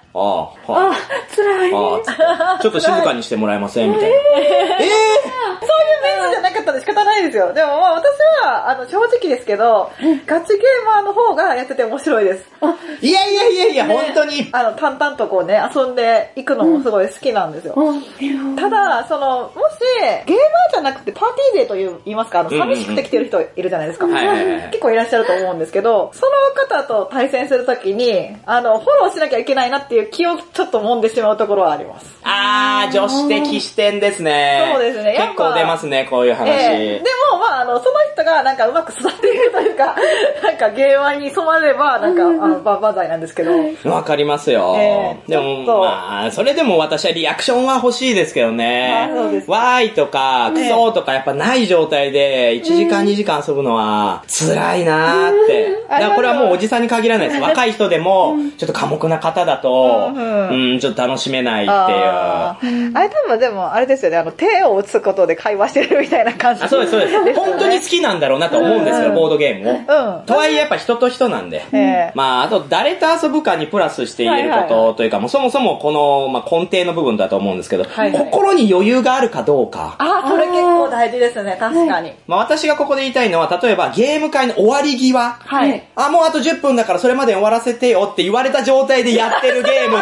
辛い。 ちょっと静かにしてもらえませんみたいな。 そういうメンツじゃなかったら仕方ないですよ。でもまあ私は、正直ですけど、ガチゲーマーの方がやってて面白いです。 いや、本当に。 淡々とこうね、遊んでいくのもすごい好きなんですよ。ただ、もし、ゲーマーじゃなくてパーティーデーと言いますか、寂しくて来てる人いるじゃないですか。結構いらっしゃると思うんですけど、その方と対戦するときに、フォローしなきゃいけないなっていう気をちょっと揉んでしまうところはあります。 女子的視点ですね。 そうですね。 結構出ますね、こういう話。 でも、まあ、その人がなんかうまく育っているというか、なんかゲーマーに染まれば、なんか、万歳なんですけど。 わかりますよ。でも、まあ、それでも私はリアクションは欲しいですけどね。わーいとか、クソーとかやっぱない状態で、1時間2時間遊ぶのは、辛いなーって。だからこれはもうおじさんに限らないです。若い人でも、ちょっと寡黙な方だと、ちょっと楽しめないっていう。 あれ多分でも、あれですよね、手を打つことで会話してるみたいな感じ。 そうです。本当に好きなんだろうなと思うんですよ、ボードゲームを。とはいえやっぱ人と人なんで。まあ、あと誰と遊ぶかにプラスして言えることというか、もうそもそもこの、まあ、根底の部分だと思うんですけど、心に余裕があるかどうか。 それ結構大事ですね、確かに。 まあ、私がここで言いたいのは、例えばゲーム会の終わり際。もうあと10分だからそれまで終わらせてよって言われた状態でやってるゲームって、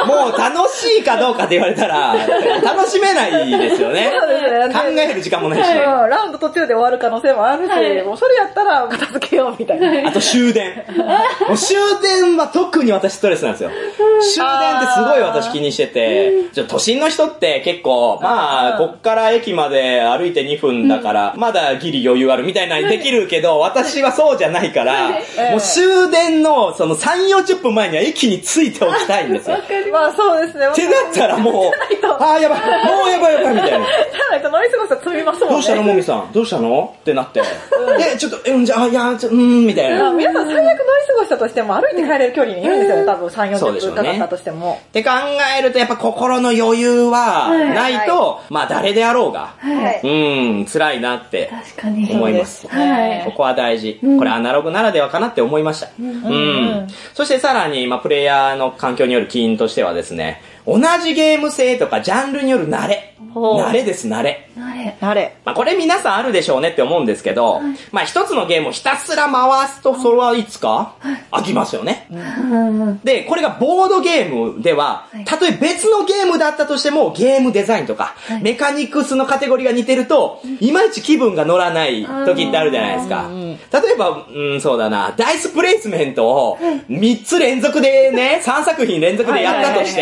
もう楽しいかどうかって言われたら、楽しめないですよね。考える時間もないし。 ラウンド途中で終わる可能性もあるし、もうそれやったら片付けようみたいな。 あと終電。もう終電は特に私ストレスなんですよ。終電ってすごい私気にしてて、都心の人って結構、まあ、こっから駅まで歩いて2分だから、まだギリ余裕あるみたいなにできるけど、私はそうじゃないから、もう終電のその3、40分前には駅に着いておきたいんですよ。 まあそうですね。 ってなったらもう、やばい、もうやばいみたいな。 じゃないと乗り過ごしたら積みますもんね。 どうしたのもみさんどうしたのってなって。ちょっと、じゃあ、みたいな。 皆さん最悪乗り過ごしたとしても歩いて帰れる距離にいるんですよね、多分3、40分かかったとしても。 って考えるとやっぱ心の余裕はないと、まあ誰であろうが、辛いなって思います。ここは大事。これアナログならではかなって思いました。そしてさらに、プレイヤーの環境による起因としてはですね、同じゲーム性とかジャンルによる慣れ。慣れです、慣れ。まあこれ皆さんあるでしょうねって思うんですけど、まあ一つのゲームをひたすら回すとそれはいつか飽きますよね。で、これがボードゲームでは、たとえ別のゲームだったとしてもゲームデザインとか、メカニクスのカテゴリーが似てると、いまいち気分が乗らない時ってあるじゃないですか。例えば、そうだな、ダイスプレイスメントを3つ連続でね、3作品連続でやったとして、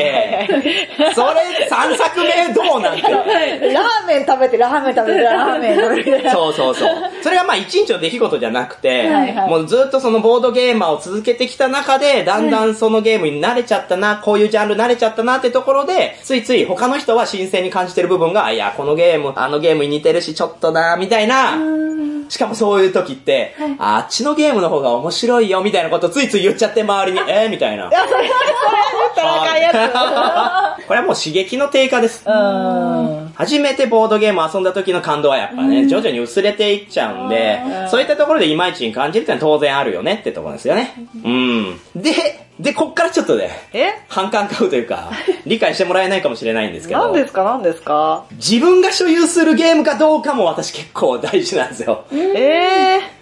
それ3作目どうなんて。 ラーメン食べて、ラーメン食べて、ラーメン食べて。 そう。それがまあ一日の出来事じゃなくて、もうずっとそのボードゲーマーを続けてきた中で、だんだんそのゲームに慣れちゃったな、こういうジャンル慣れちゃったなってところで、ついつい他の人は新鮮に感じてる部分が、いや、このゲーム、あのゲームに似てるし、ちょっとな、みたいな。しかもそういう時って、あっちのゲームの方が面白いよ、みたいなことついつい言っちゃって周りに、みたいな。 いや、それ言ったらあかんやつ。 これはもう刺激の低下です。初めてボードゲームを遊んだ時の感動はやっぱね、徐々に薄れていっちゃうんで、そういったところでいまいちに感じるってのは当然あるよねってところですよね。で、こっからちょっとね、反感買うというか、理解してもらえないかもしれないんですけど。 何ですか自分が所有するゲームかどうかも私結構大事なんですよ。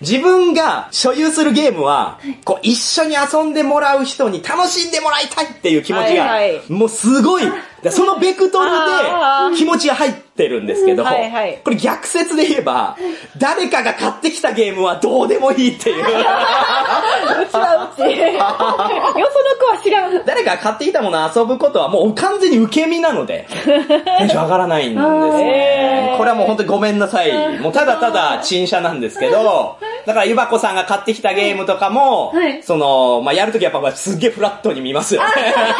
自分が所有するゲームは、こう一緒に遊んでもらう人に楽しんでもらいたいっていう気持ちが、もうすごい、そのベクトルで気持ちが入ってるんですけど、これ逆説で言えば、誰かが買ってきたゲームはどうでもいいっていう。うちはうち。よその子は知らん。 誰かが買ってきたものを遊ぶことはもう完全に受け身なので、テンション上がらないんですね。これはもう本当にごめんなさい。もうただただ陳謝なんですけど、だからゆばこさんが買ってきたゲームとかも、その、まあ、やるときやっぱすっげえフラットに見ますよね。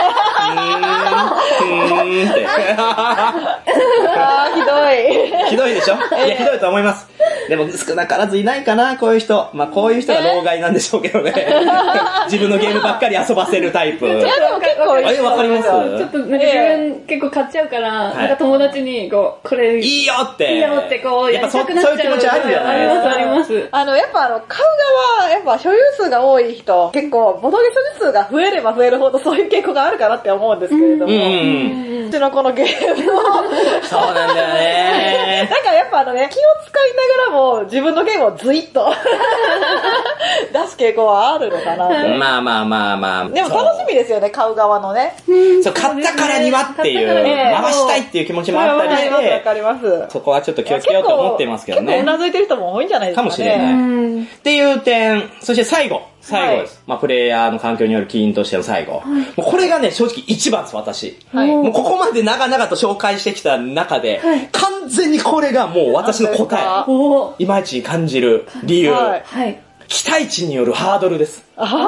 って。 ひどい。 ひどいでしょ？いや、ひどいと思います。でも少なからずいないかな、こういう人。まあ、こういう人が老害なんでしょうけどね。自分のゲームばっかり遊ばせるタイプ。いや、 でも結構いい。 わかります？ ちょっとなんか自分結構買っちゃうから、なんか友達にこう、これいいよってこう、やりたくなっちゃう。 そういう気持ちあるじゃないですか。 あります。 やっぱ買う側、やっぱ所有数が多い人、結構、ボドゲ所有数が増えれば増えるほどそういう傾向があるかなって思うんですけれども。うちのこのゲームを。 そうなんだよね。 なんかやっぱ気を使いながらも自分のゲームをズイッと出す傾向はあるのかなと。 まあ。 でも楽しみですよね、買う側のね。 そう、買ったからにはっていう、回したいっていう気持ちもあったりして、 わかります。 そこはちょっと気をつけようと思ってますけどね。 結構うなずいてる人も多いんじゃないですかね。 かもしれない。っていう点、そして最後です。まあ、プレイヤーの環境による起因としての最後。もうこれがね、正直一番です、私。もうここまで長々と紹介してきた中で、完全にこれがもう私の答え。いまいち感じる理由。期待値によるハードルです。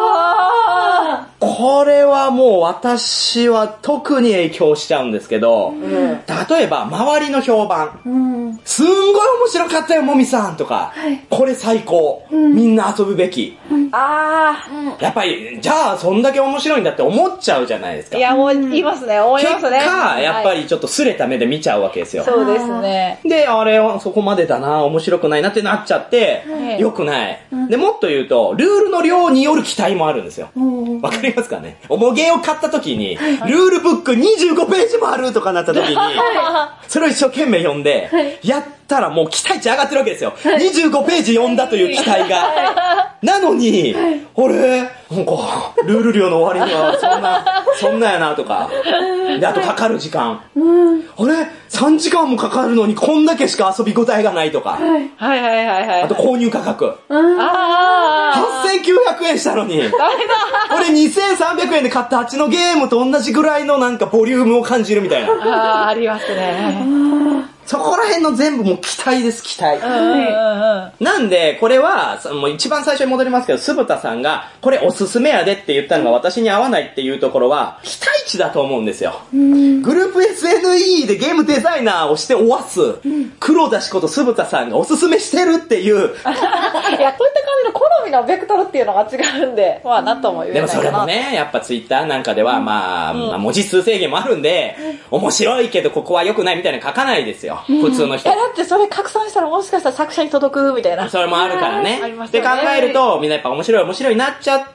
これはもう私は特に影響しちゃうんですけど、例えば周りの評判、すんごい面白かったよもみさんとか、これ最高、みんな遊ぶべき、やっぱりじゃあそんだけ面白いんだって思っちゃうじゃないですか。 いやもう言いますね、思いますね。 結果やっぱりちょっと擦れた目で見ちゃうわけですよ。 そうですね。 で、あれはそこまでだな、面白くないなってなっちゃって、良くない。で、もっと言うと、ルールの量による期待もあるんですよ。わかりますかね？おもげを買った時に、ルールブック25ページもあるとかなった時に、それを一生懸命読んで、やったらもう期待値上がってるわけですよ。25ページ読んだという期待が。なのに、俺、なんか、ルール量の終わりにはそんなやなとか。で、あとかかる時間。あれ ?3 時間もかかるのにこんだけしか遊び応えがないとか。あと購入価格。8900円したのに。俺2300円で買ったあっちのゲームと同じぐらいのなんかボリュームを感じるみたいな。 ありますね。 そこら辺の全部もう期待です、期待。なんで、これは、もう一番最初に戻りますけど、酢豚さんが、これおすすめやでって言ったのが私に合わないっていうところは、期待値だと思うんですよ。グループ SNE でゲームデザイナーをして終わす、黒田しこと酢豚さんがおすすめしてるっていう。いや、そういった感じの好みのベクトルっていうのが違うんで、まあ、なんとも言えないかな。 でもそれもね、やっぱツイッターなんかでは、まあ、文字数制限もあるんで、面白いけどここは良くないみたいな書かないですよ。普通の人。 だってそれ拡散したらもしかしたら作者に届くみたいな。 それもあるからね。で考えると、みんなやっぱ面白いになっちゃって、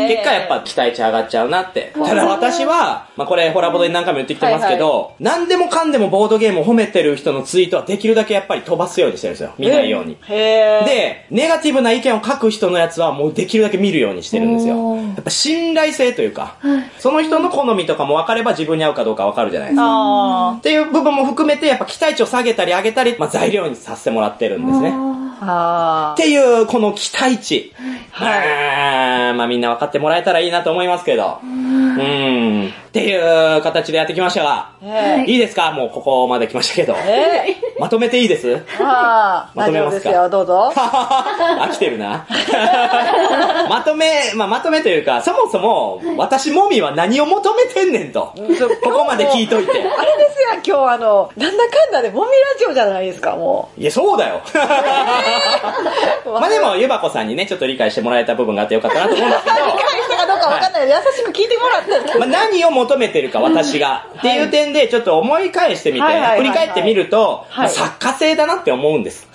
結果やっぱ期待値上がっちゃうなって。ただ私は、まあこれホラボドに何回も言ってきてますけど、何でもかんでもボードゲームを褒めてる人のツイートはできるだけやっぱり飛ばすようにしてるんですよ。見ないように。で、ネガティブな意見を書く人のやつはもうできるだけ見るようにしてるんですよ。やっぱ信頼性というか、その人の好みとかも分かれば自分に合うかどうか分かるじゃないですか。っていう部分も含めてやっぱ期待値を下げたり上げたり、まあ材料にさせてもらってるんですね。っていうこの期待値。まあみんな分かってもらえたらいいなと思いますけど。っていう形でやってきましたが、いいですか？もうここまで来ましたけど。まとめていいです？まとめますか？ よ、どうぞ。 飽きてるな。まとめというか、そもそも私もみは何を求めてんねんと。ここまで聞いといて。あれですよ、今日なんだかんだでもみラジオじゃないですか、もう。 いや、そうだよ。まあでも、ゆばこさんにね、ちょっと理解してもらえた部分があってよかったなと思うんですけど。 理解したかどうかわかんないけど、優しく聞いてもらって。 まあ何を求めてるか、私が。っていう点で、ちょっと思い返してみて、振り返ってみると、作家性だなって思うんです。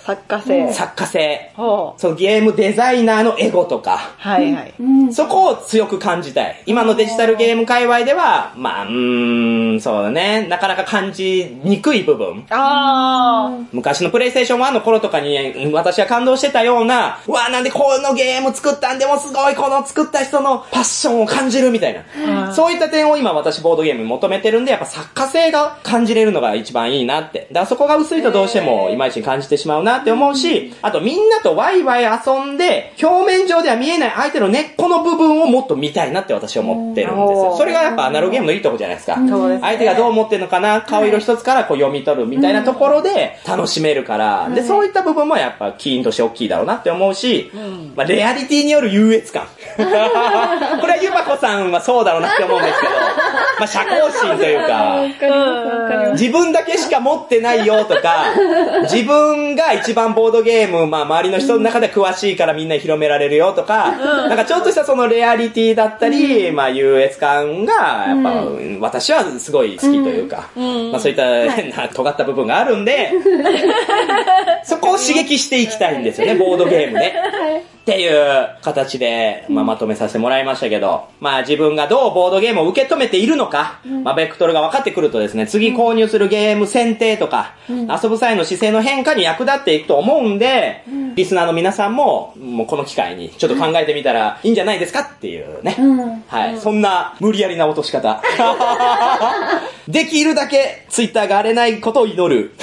作家性。 作家性。そのゲームデザイナーのエゴとか。 はいはい。 そこを強く感じたい。今のデジタルゲーム界隈では、まあ、そうだね。なかなか感じにくい部分。昔のプレイステーション1の頃とかに私は感動してたような、うわ、なんでこのゲーム作ったんでもすごいこの作った人のパッションを感じるみたいな。そういった点を今私ボードゲームに求めてるんで、やっぱ作家性が感じれるのが一番いいなって。だからそこが薄いとどうしてもいまいち感じてしまうなって思うし、あとみんなとワイワイ遊んで、表面上では見えない相手の根っこの部分をもっと見たいなって私は思ってるんですよ。それがやっぱアナログゲームのいいとこじゃないですか。相手がどう思ってるのかな、顔色一つからこう読み取るみたいなところで楽しめるから、で、そういった部分もやっぱキーンとして大きいだろうなって思うし、まあ、レアリティによる優越感。これはゆまこさんはそうだろうなって思うんですけど、まあ、社交心というか、自分だけしか持ってないよとか、自分が一番ボードゲーム、まあ、周りの人の中で詳しいからみんなに広められるよとか、なんかちょっとしたそのレアリティだったり、まあ、優越感が、やっぱ、私はすごい好きというか、まあ、そういった変な尖った部分があるんで、そこを刺激していきたいんですよね、ボードゲームで。っていう形で、まあ、まとめさせてもらいましたけど、まあ自分がどうボードゲームを受け止めているのか、まあベクトルが分かってくるとですね、次購入するゲーム選定とか、遊ぶ際の姿勢の変化に役立っていくと思うんで、リスナーの皆さんも、もうこの機会にちょっと考えてみたらいいんじゃないですかっていうね。はい。そんな無理やりな落とし方。できるだけツイッターが荒れないことを祈る。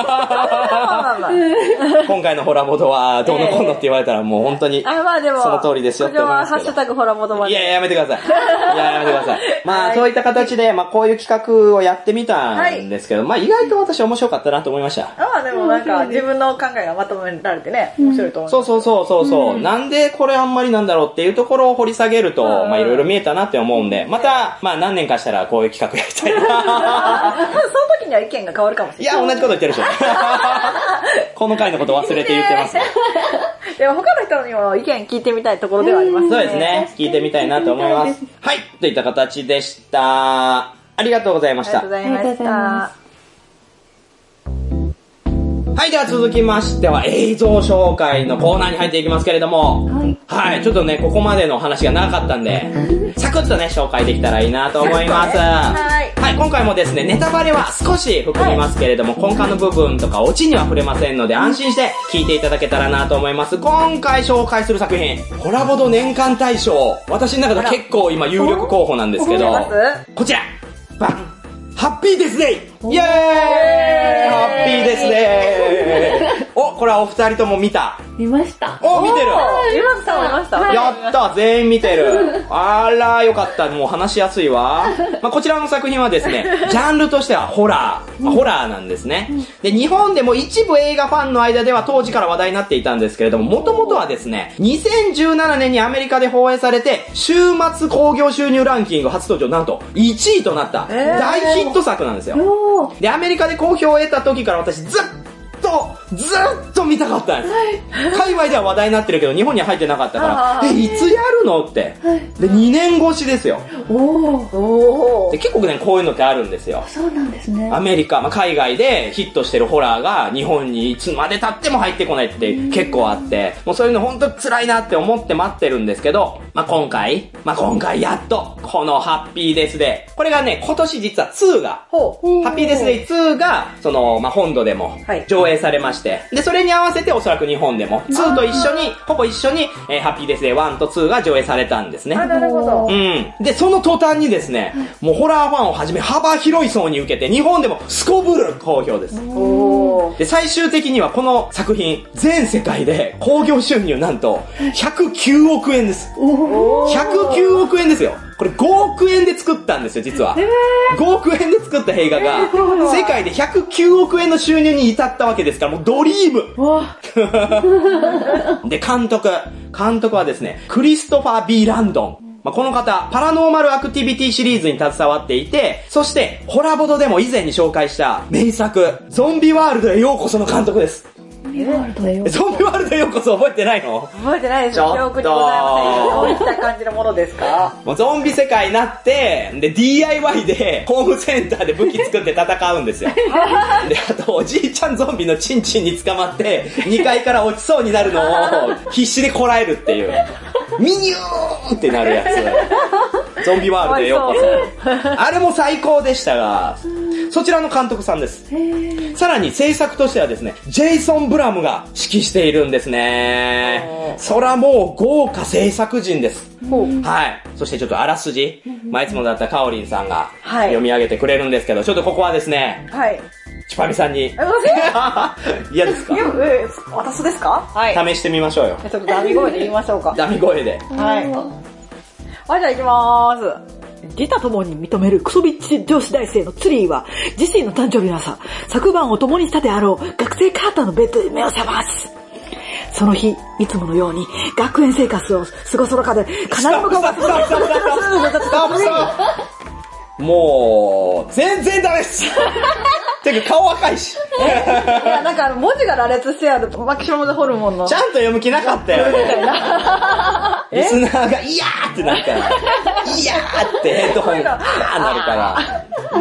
今回のホラボドはどうのこうのって言われたらもう本当にまあでもその通りですよって思いますけど。 ハッシュタグホラボドまで。 いや、やめてください。いや、やめてください。まあそういった形で、まあこういう企画をやってみたんですけど、まあ意外と私面白かったなと思いました。 でもなんか自分の考えがまとめられてね、面白いと思います。 そう。なんでこれあんまりなんだろうっていうところを掘り下げると、まあいろいろ見えたなって思うんで、また、まあ何年かしたらこういう企画やりたいな。 その時には意見が変わるかもしれない。 いや、同じこと言ってるでしょ。この回のこと忘れて言ってます。 でも他の人にも意見聞いてみたいところではありますね。 そうですね。聞いてみたいなと思います。はい。といった形でした。ありがとうございました。 ありがとうございました。 はい、では続きましては映像紹介のコーナーに入っていきますけれども、はい、ちょっとね、ここまでの話が長かったんで、サクッとね、紹介できたらいいなと思います。はい、今回もですね、ネタバレは少し含みますけれども、根幹の部分とかオチには触れませんので、安心して聞いていただけたらなと思います。今回紹介する作品、ホラボド年間大賞、私の中で結構今有力候補なんですけど、こちら、バン、ハッピーデスデイ、イエーイ、ハッピーデスデイ。お、これはお二人とも見た。 見ました。 お、見てる。 ゆまさん見ました。 やった、全員見てる。あら、よかった。もう話しやすいわ。まあ、こちらの作品はですね、ジャンルとしてはホラー。ホラーなんですね。で、日本でも一部映画ファンの間では当時から話題になっていたんですけれども、もともとはですね、2017年にアメリカで放映されて、週末興行収入ランキング初登場、なんと1位となった大ヒット作なんですよ。で、アメリカで好評を得た時から私ずっと見たかったんです。海外では話題になってるけど、日本には入ってなかったから、いつやるのって。で、2年越しですよ。で、結構ね、こういうのってあるんですよ。 そうなんですね。 アメリカ、まあ、海外でヒットしてるホラーが日本にいつまで経っても入ってこないって結構あって、もうそういうのほんと辛いなって思って待ってるんですけど、まあ、今回やっと、このハッピーデスデイ。これがね、今年実は2が、ハッピーデスデイ2が、まあ、本土でも上映されまして、で、それに合わせておそらく日本でも、2と一緒に、ほぼ一緒に、ハッピーデスデイ1と2が上映されたんですね。 なるほど。 で、その途端にですね、もうホラーファンをはじめ幅広い層に受けて、日本でもすこぶる好評です。で、最終的にはこの作品、全世界で興行収入なんと、109億円です。109億円ですよ。これ5億円で作ったんですよ、実は。5億円で作った映画が、世界で109億円の収入に至ったわけですから、もうドリームで、監督はですね、クリストファー・ビー・ランドン。まあ、この方、パラノーマルアクティビティシリーズに携わっていて、そして、ホラボドでも以前に紹介した名作、ゾンビワールドへようこその監督です。 ンビワールドへようこそ。 ゾンビワールドへようこそ覚えてないの？ 覚えてないです。記憶にございません。どういった感じのものですか？ もうゾンビ世界になって、で、DIY でホームセンターで武器作って戦うんですよ。で、あと、おじいちゃんゾンビのチンチンに捕まって、2階から落ちそうになるのを必死でこらえるっていう。ミニューンってなるやつ。ゾンビワールドへようこそ。あれも最高でしたが、そちらの監督さんです。さらに制作としてはですね、ジェイソン・ブラムが指揮しているんですね。そらもう豪華制作陣です。はい。そしてちょっとあらすじ、いつもだったらカオリンさんが読み上げてくれるんですけど、ちょっとここはですね、 はい。 チュパミさんに。嫌ですか？ 私ですか？ はい。試してみましょうよ。 ちょっとダミ声で言いましょうか。 ダミ声で。 はい。はい、じゃあ行きまーす。自他ともに認めるクソビッチ女子大生のツリーは、自身の誕生日の朝、昨晩を共にしたであろう学生カーターのベッドで目を覚ます。その日、いつものように学園生活を過ごす中で、必ずの顔がもう、全然ダメっす。てか顔赤いし。 いや、なんか文字が羅列してあるマキシマムザホルモンの。 ちゃんと読む気なかったよね。リスナーが、いやーってなるから。いやーってヘッドホンが、なるから。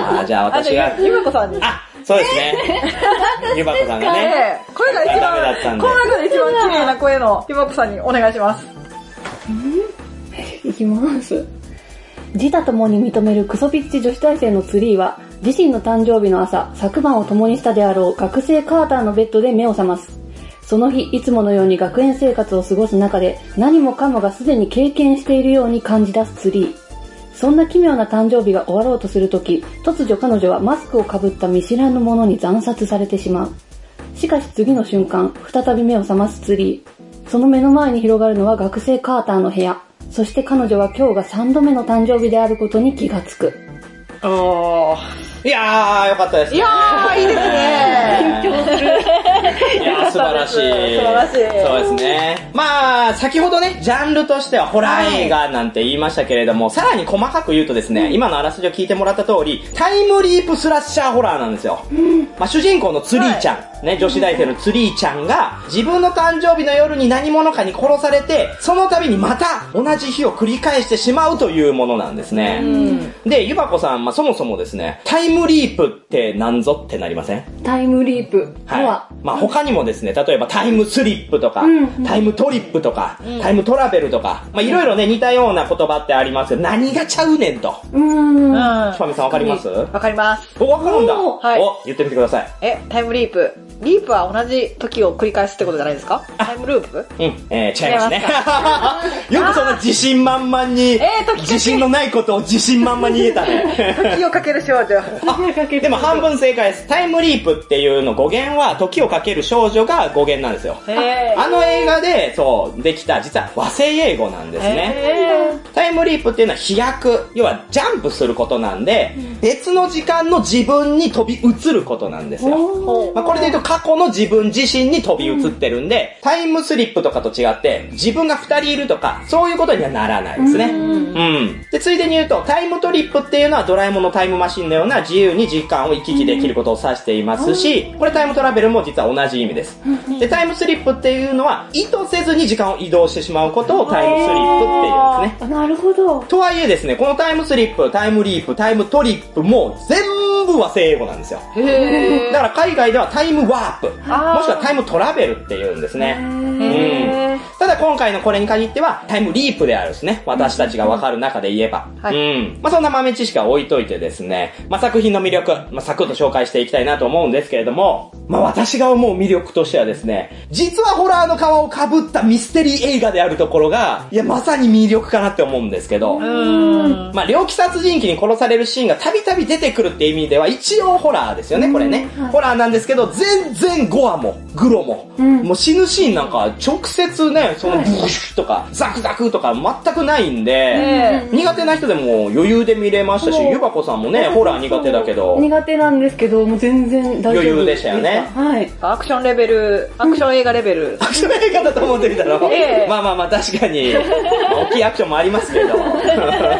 まあ、じゃあ私が。 ゆばこさんに。 あ、そうですね。ゆばこさんがね。 声が一番、この中で一番綺麗な声のゆばこさんにお願いします。 いきます。自他ともに認めるクソビッチ女子大生のツリーは、自身の誕生日の朝、昨晩を共にしたであろう学生カーターのベッドで目を覚ます。その日、いつものように学園生活を過ごす中で、何もかもがすでに経験しているように感じ出すツリー。そんな奇妙な誕生日が終わろうとするとき、突如彼女はマスクをかぶった見知らぬ者に惨殺されてしまう。しかし次の瞬間、再び目を覚ますツリー。その目の前に広がるのは学生カーターの部屋。そして彼女は今日が3度目の誕生日であることに気がつく。 いやー、よかったですね。 いやー、いいですね。 緊張する。 いやー、素晴らしい。素晴らしい。 そうですね。まあ、先ほどね、ジャンルとしてはホラー映画なんて言いましたけれども、さらに細かく言うとですね、今のあらすじを聞いてもらった通り、タイムリープスラッシャーホラーなんですよ。まあ、主人公のツリーちゃん、ね、女子大生のツリーちゃんが、自分の誕生日の夜に何者かに殺されて、その度にまた同じ日を繰り返してしまうというものなんですね。で、ゆばこさん、まあ、そもそもですね、タイムリープって何ぞってなりません？ タイムリープとは、 はい、まあ他にもですね、例えばタイムスリップとか、タイムトリップとか、タイムトラベルとか、まあいろいろね、似たような言葉ってありますけど、何がちゃうねんと。シュパミさんわかります？ わかります。 お、わかるんだ。 はい。 お、言ってみてください。 タイムリープ。リープは同じ時を繰り返すってことじゃないですか？タイムループ？ 違いますね。よくそんな自信満々に、自信のないことを自信満々に言えたね。 時をかける少女。 でも半分正解です。タイムリープっていうの語源は、時をかける少女が語源なんですよ。あの映画で、そう、できた、実は和製英語なんですね。タイムリープっていうのは飛躍、要はジャンプすることなんで、別の時間の自分に飛び移ることなんですよ。まあ、これで言うと過去の自分自身に飛び移ってるんで、タイムスリップとかと違って、自分が2人いるとか、そういうことにはならないですね。で、ついでに言うと、タイムトリップっていうのはドラえもんのタイムマシンのような自由に時間を行き来できることを指していますし、これタイムトラベルも実は同じ意味です。で、タイムスリップっていうのは、意図せずに時間を移動してしまうことをタイムスリップっていうんですね。 なるほど。 とはいえですね、このタイムスリップ、タイムリープ、タイムトリップも全部和製英語なんですよ。だから海外ではタイムワープ、もしくはタイムトラベルっていうんですね。ただ今回のこれに限ってはタイムリープであるですね。私たちがわかる中で言えば。まあそんな豆知識は置いといてですね、まあ作品の魅力、まあサクッと紹介していきたいなと思うんですけれども、まあ私が思う魅力としてはですね、実はホラーの皮をかぶったミステリー映画であるところが、いやまさに魅力かなって思うんですけど、まあ猟奇殺人鬼に殺されるシーンがたびたび出てくるっていう意味では一応ホラーですよね、これね。ホラーなんですけど、全然ゴアもグロも、もう死ぬシーンなんか直接ね、そのブシュとかザクザクとか全くないんで、苦手な人でも余裕で見れましたし、ゆばこさんもね、ホラー苦手だけど。 苦手なんですけど、もう全然大丈夫。 余裕でしたよね。 はい。 アクションレベル、アクション映画レベル。 アクション映画だと思ってみたら、まあまあまあ確かに、大きいアクションもありますけど。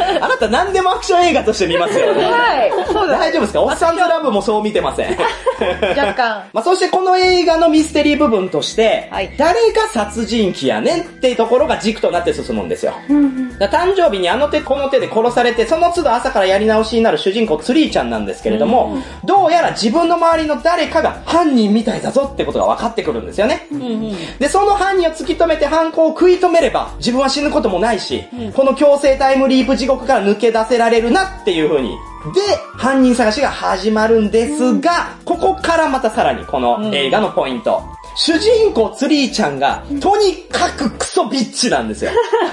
あなた何でもアクション映画として見ますよね。 はい。そうです。 大丈夫ですか？おっさんずラブもそう見てません。 若干。 まあ、そしてこの映画のミステリー部分として、はい、誰が殺人鬼やねんっていうところが軸となって進むんですよ。だ誕生日にあの手この手で殺されて、その都度朝からやり直しになる主人公ツリーちゃんなんですけれども、どうやら自分の周りの誰かが犯人みたいだぞってことが分かってくるんですよね。で、その犯人を突き止めて犯行を食い止めれば、自分は死ぬこともないし、この強制タイムリープ地獄から抜け出せられるなっていう風に。で、犯人探しが始まるんですが、ここからまたさらにこの映画のポイント。主人公ツリーちゃんが、とにかくクソビッチなんですよ。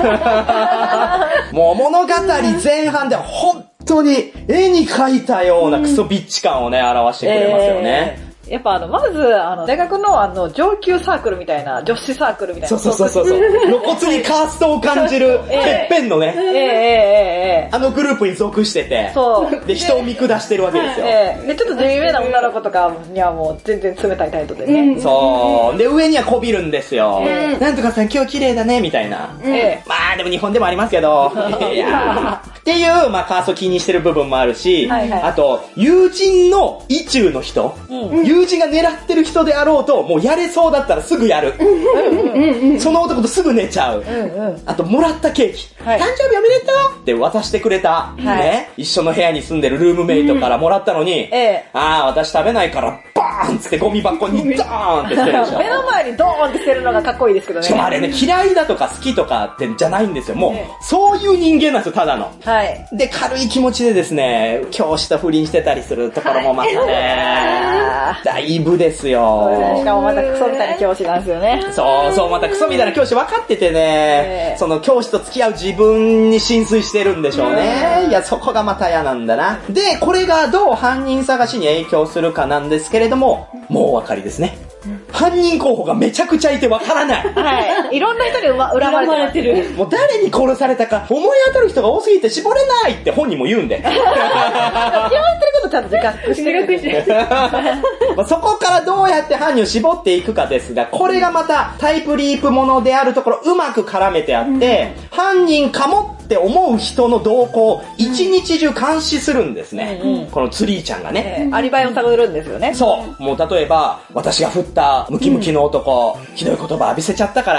もう物語前半で本当に絵に描いたようなクソビッチ感をね、表してくれますよね。 やっぱまず、大学の上級サークルみたいな、女子サークルみたいな。 そう。露骨にカーストを感じる、てっぺんのね。あのグループに属してて。そう。で、人を見下してるわけですよ。 で、ちょっと地味めな女の子とかにはもう全然冷たい態度でね。 そう。で、上にはこびるんですよ。なんとかさん今日綺麗だね、みたいな。まあ、でも日本でもありますけど。いやっていう、まあ、カースト気にしてる部分もあるし、あと、友人の意中の人。友人が狙ってる人であろうと、もうやれそうだったらすぐやる。その男とすぐ寝ちゃう。あと、もらったケーキ。誕生日おめでとうって渡してくれた。ね。一緒の部屋に住んでるルームメイトからもらったのに、私食べないから、バーンつってゴミ箱にドーンって捨てるでしょ。 目の前にドーンって捨てるのがかっこいいですけどね。 しかもあれね、嫌いだとか好きとかってじゃないんですよ。もう、そういう人間なんですよ、ただの。で、軽い気持ちでですね、教師と不倫してたりするところもまたね、だいぶですよ。 しかもまたクソみたいな教師なんですよね。 そう、またクソみたいな教師分かっててね、その教師と付き合う自分に心酔してるんでしょうね。いや、そこがまた嫌なんだな。で、これがどう犯人探しに影響するかなんですけれども、もうお分かりですね。犯人候補がめちゃくちゃいてわからない。 はい。いろんな人に恨まれてる。 もう誰に殺されたか思い当たる人が多すぎて絞れないって本人も言うんで。言われてることちゃんと自覚してる。 そこからどうやって犯人を絞っていくかですが、これがまたタイプリープものであるところうまく絡めてあって、犯人かもって思う人の動向を一日中監視するんですね。このツリーちゃんがね。 アリバイを探るんですよね。 そう。もう例えば、私が振ったムキムキの男、ひどい言葉浴びせちゃったから、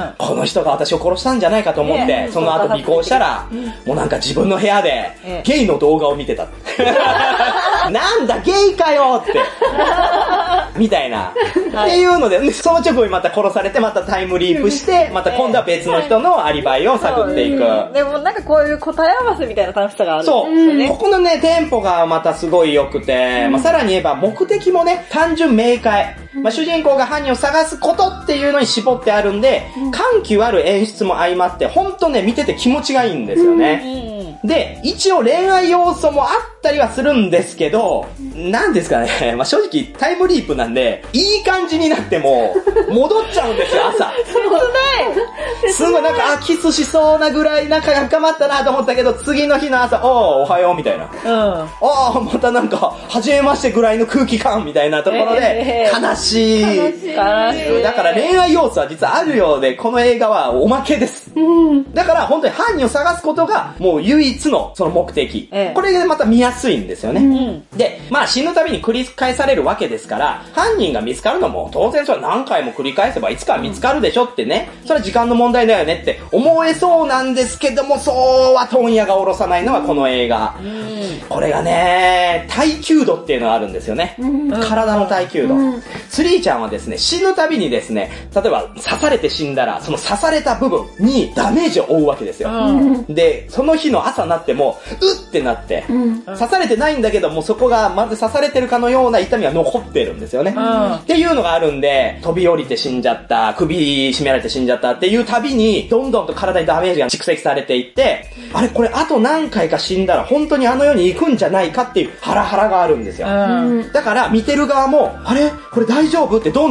この人が私を殺したんじゃないかと思って、その後尾行したら、もうなんか自分の部屋でゲイの動画を見てた。なんだゲイかよって。みたいな。っていうので、その直後にまた殺されて、またタイムリープして、また今度は別の人のアリバイを探っていく。 でもなんかこういう答え合わせみたいな楽しさがあるんですよね。 そう。ここのね、テンポがまたすごい良くて、さらに言えば目的もね、単純明快。主人公が犯人を探すことっていうのに絞ってあるんで、緩急ある演出も相まって、ほんとね、見てて気持ちがいいんですよね。で、一応恋愛要素もあったりはするんですけど、なんですかね、正直タイムリープなんで、いい感じになっても、戻っちゃうんですよ、朝。すごいなんか、キスしそうなぐらい仲が深まったなと思ったけど、次の日の朝、おはようみたいな。またなんか、初めましてぐらいの空気感みたいなところで、悲しい。だから恋愛要素は実はあるようで、この映画はおまけです。だから本当に犯人を探すことが、もう唯一のその目的。これがまた見やすいんですよね。で、まあ死ぬたびに繰り返されるわけですから、犯人が見つかるのも当然それ何回も繰り返せばいつか見つかるでしょってね、それは時間の問題だよねって思えそうなんですけども、そうは問屋が下ろさないのはこの映画。これがね、耐久度っていうのがあるんですよね。体の耐久度。ツリーちゃんはですね、死ぬたびにですね、例えば刺されて死んだら、その刺された部分にダメージを負うわけですよ。で、その日の朝になっても、うってなって、刺されてないんだけども、そこがまず刺されてるかのような痛みが残ってるんですよね。っていうのがあるんで、飛び降りて死んじゃった、首絞められて死んじゃったっていうたびに、どんどんと体にダメージが蓄積されていって、あれこれあと何回か死んだら本当にあの世に行くんじゃないかっていうハラハラがあるんですよ。だから見てる側も、あれこれ大丈夫ってどんどんと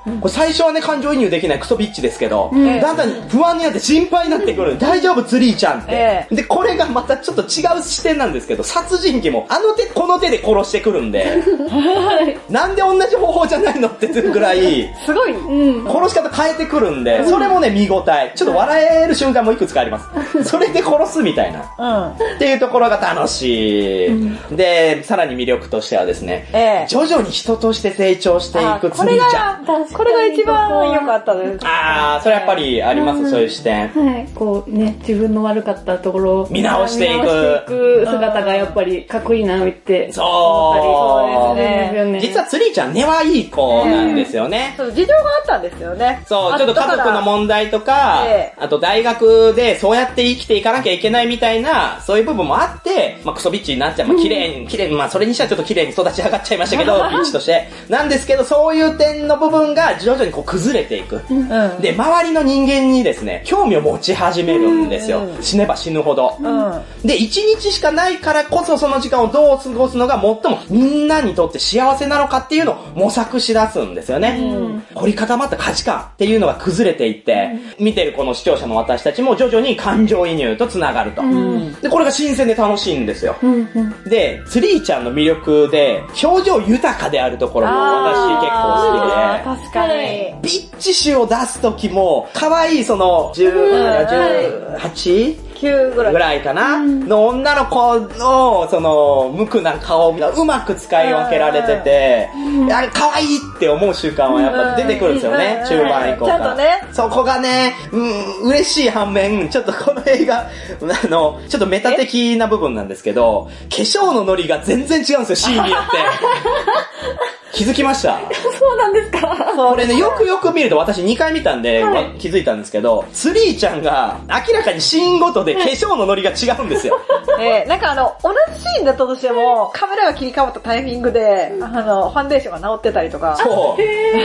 これ最初はね、感情移入できないクソビッチですけど、だんだん不安になって心配になってくる。大丈夫、ツリーちゃんって。で、これがまたちょっと違う視点なんですけど、殺人鬼もあの手この手で殺してくるんで、なんで同じ方法じゃないのっていうぐらい、 すごい、 殺し方変えてくるんで、それもね、見応え。ちょっと笑える瞬間もいくつかあります。それで殺すみたいな。っていうところが楽しい。で、さらに魅力としてはですね、徐々に人として成長していくツリーちゃん。 これが一番良かったです。 それやっぱりあります、そういう視点。 はい。こうね、自分の悪かったところを見直していく姿がやっぱりかっこいいなってそうですね。実はツリーちゃん根はいい子なんですよね。 そう、事情があったんですよね。 そう、ちょっと家族の問題とか、あと大学でそうやって生きていかなきゃいけないみたいな、そういう部分もあって、まあクソビッチになっちゃう。まあ綺麗に、まあそれにしてはちょっと綺麗に育ち上がっちゃいましたけど、ビッチとして。なんですけど、そういう点の部分が徐々にこう崩れていく。で、周りの人間にですね、興味を持ち始めるんですよ。死ねば死ぬほど。で、1日しかないからこそその時間をどう過ごすのが最もみんなにとって幸せなのかっていうのを模索し出すんですよね。凝り固まった価値観っていうのが崩れていって、見てるこの視聴者の私たちも徐々に感情移入と繋がると。で、これが新鮮で楽しいんですよ。で、ツリーちゃんの魅力で、表情豊かであるところも私結構好きで。 確かに。 ビッチ種を出すときも、可愛いその、18? 9ぐらいかな、の女の子の、その、無垢な顔がうまく使い分けられてて、可愛いって思う瞬間はやっぱ出てくるんですよね、中盤以降から。ちゃんとね。そこがね、嬉しい反面、ちょっとこの映画、ちょっとメタ的な部分なんですけど、化粧のノリが全然違うんですよ、シーンによって。気づきました？ そうなんですか？ これね、よくよく見ると私2回見たんで、気づいたんですけど、ツリーちゃんが明らかにシーンごとで化粧のノリが違うんですよ。 なんか同じシーンだったとしても、カメラが切り替わったタイミングで、ファンデーションが直ってたりとか。 そう。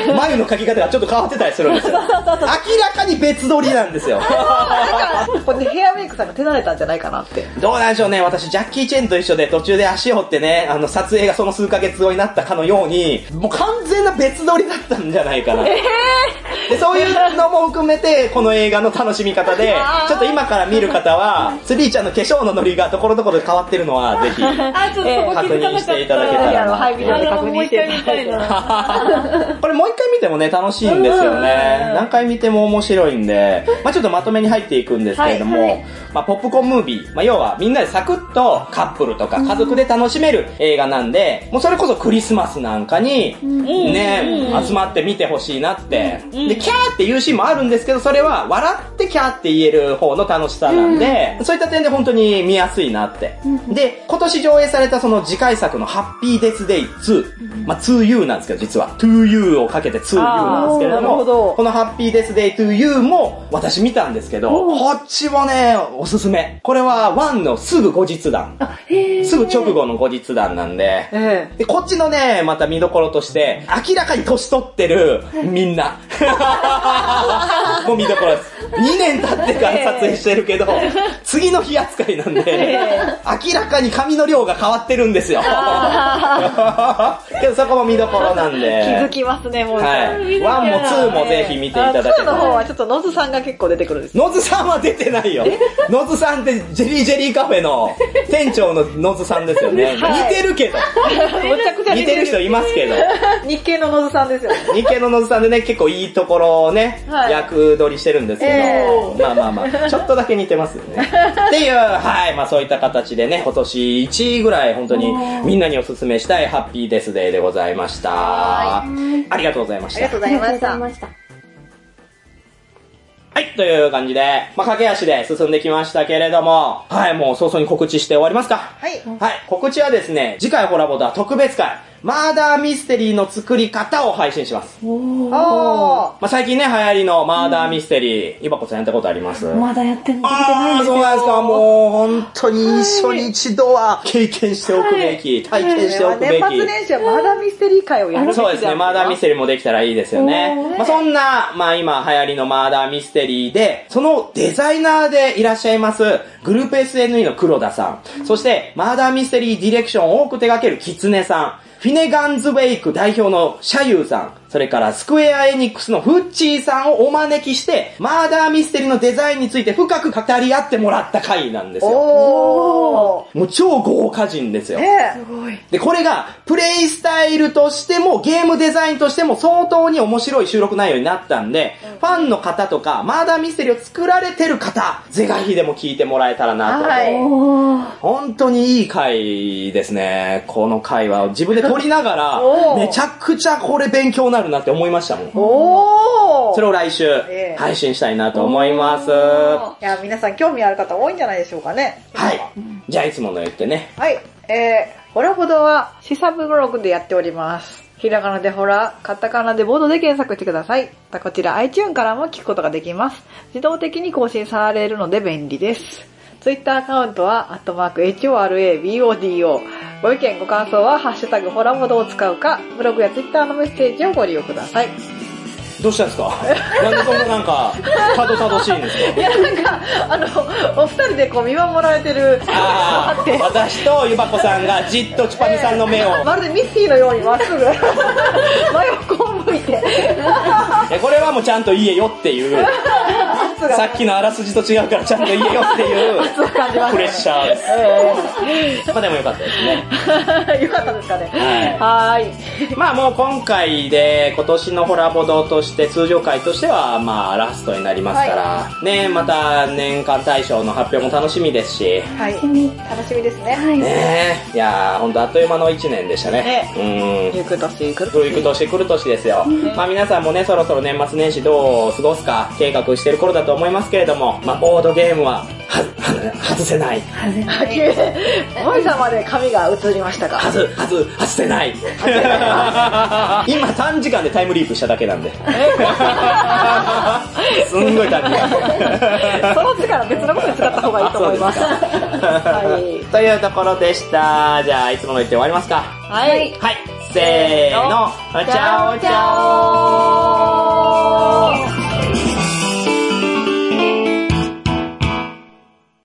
眉の描き方がちょっと変わってたりするんですよ。明らかに別撮りなんですよ。 これヘアメイクさんが手慣れたんじゃないかなって。 どうなんでしょうね、私ジャッキー・チェンと一緒で途中で足を折ってね、撮影がその数ヶ月後になったかのように、もう完全な別撮りだったんじゃないかな。で、そういうのも含めて、この映画の楽しみ方で、ちょっと今から見る方は、ツリーちゃんの化粧のノリがところどころで変わってるのは、ぜひ、確認していただけたらな。 はい、ビデオで確認していただいたこれもう一回見てもね、楽しいんですよね。何回見ても面白いんで、まあちょっとまとめに入っていくんですけれども、まあポップコーンムービー、まあ要はみんなでサクッとカップルとか家族で楽しめる映画なんで、もうそれこそクリスマスなんかに、ね、集まって見てほしいなって。で、キャーっていうシーンもあるんですけど、それは笑ってキャーって言える方の楽しさなんで、そういった点で本当に見やすいなって。で、今年上映されたその次回作のハッピーデスデイ2、まあ 2U なんですけど、実は 2U をかけて 2U なんですけれども、このハッピーデスデイ 2U も私見たんですけど、こっちもね、おすすめ。これは1のすぐ後日談。すぐ直後の後日談なんで、で、こっちのね、また見どころとして、明らかに年取ってるみんな。もう見どころです。2年経ってから撮影してるけど、次の日扱いなんで、明らかに髪の量が変わってるんですよ。けどそこも見どころなんで。 気づきますね、もう。 はい。1も2もぜひ見ていただけたら。 2の方はちょっとノズさんが結構出てくるんです。 ノズさんは出てないよ。ノズさんってジェリージェリーカフェの店長のノズさんですよね。似てるけど。 めちゃくちゃ似てる人いますけど。 日系のノズさんですよね。 日系のノズさんでね、結構いいところをね、役取りしてるんですけど、まあ、ちょっとだけ似てますよね。っていう、はい、まあそういった形でね、今年1位ぐらい本当にみんなにおすすめしたいハッピーデスデーでございました。ありがとうございました。 ありがとうございました。 はい、という感じで、まあ、駆け足で進んできましたけれども、はい、もう早々に告知して終わりますか。 はい。 はい、告知はですね、次回ホラボドは特別会、マーダーミステリーの作り方を配信します。まあ、最近ね、流行りのマーダーミステリー、ゆばこさんやったことあります？ まだやってないんですよ。 そうなんですか。もう本当に一緒に一度は経験しておくべき、体験しておくべき。 年末年始はマーダーミステリー会をやるべき。 そうですね、マーダーミステリーもできたらいいですよね。まあ、そんな、まあ今流行りのマーダーミステリーで、そのデザイナーでいらっしゃいます、グループ SNE の黒田さん、そしてマーダーミステリーディレクションを多く手掛けるキツネさん、フィネガンズウェイク代表のシャユーさん、そそれからスクエアエニックスのフッチーさんをお招きして、マーダーミステリーのデザインについて深く語り合ってもらった回なんですよ。もう超豪華人ですよ。 すごい。 で、これが、プレイスタイルとしても、ゲームデザインとしても相当に面白い収録内容になったんで、ファンの方とか、マーダーミステリーを作られてる方、是が非でも聞いてもらえたらなと。本当にいい回ですね。この回は自分で撮りながら、めちゃくちゃこれ勉強になるなって思いましたもん。それを来週、配信したいなと思います。 いや、皆さん興味ある方多いんじゃないでしょうかね。 はい。じゃあいつもの言ってね。 はい。ホラボドは、シサブログでやっております。ひらがなでホラ、カタカナでボードで検索してください。こちら iTunes からも聞くことができます。自動的に更新されるので便利です。Twitter アカウントは、@HORABODO。ご意見ご感想は、ハッシュタグホラボドを使うか、ブログや Twitter のメッセージをご利用ください。 どうしたんですか？なんでそんななんか、たどたどしいんですか？ いや、なんか、お二人でこう見守られてる。 私とゆばこさんがじっとチュパミさんの目を。 まるでミッフィーのようにまっすぐ、前をこう向いて。 これはもうちゃんと言えよっていう。さっきのあらすじと違うからちゃんと言えよっていうプレッシャーです。まあでもよかったですね。 よかったですかね。 はい。まあもう今回で今年のホラボドとして通常回としてはまあラストになりますから、ね、また年間大賞の発表も楽しみですし。 はい。楽しみですね。 ねえ。いやー、ほんとあっという間の1年でしたね。 行く年来る年ですよ。まあ皆さんもね、そろそろ年末年始どう過ごすか計画してる頃だと思いますけれども、まあボードゲームは外せない。 萌さんまで髪が映りましたか？ 外せない。今短時間でタイムリープしただけなんで。すんごい短時間。 その時間は別のことに使った方がいいと思います。はい。 というところでした。じゃあいつもの言って終わりますか？ はい。 はい。せーの。チャオチャオ。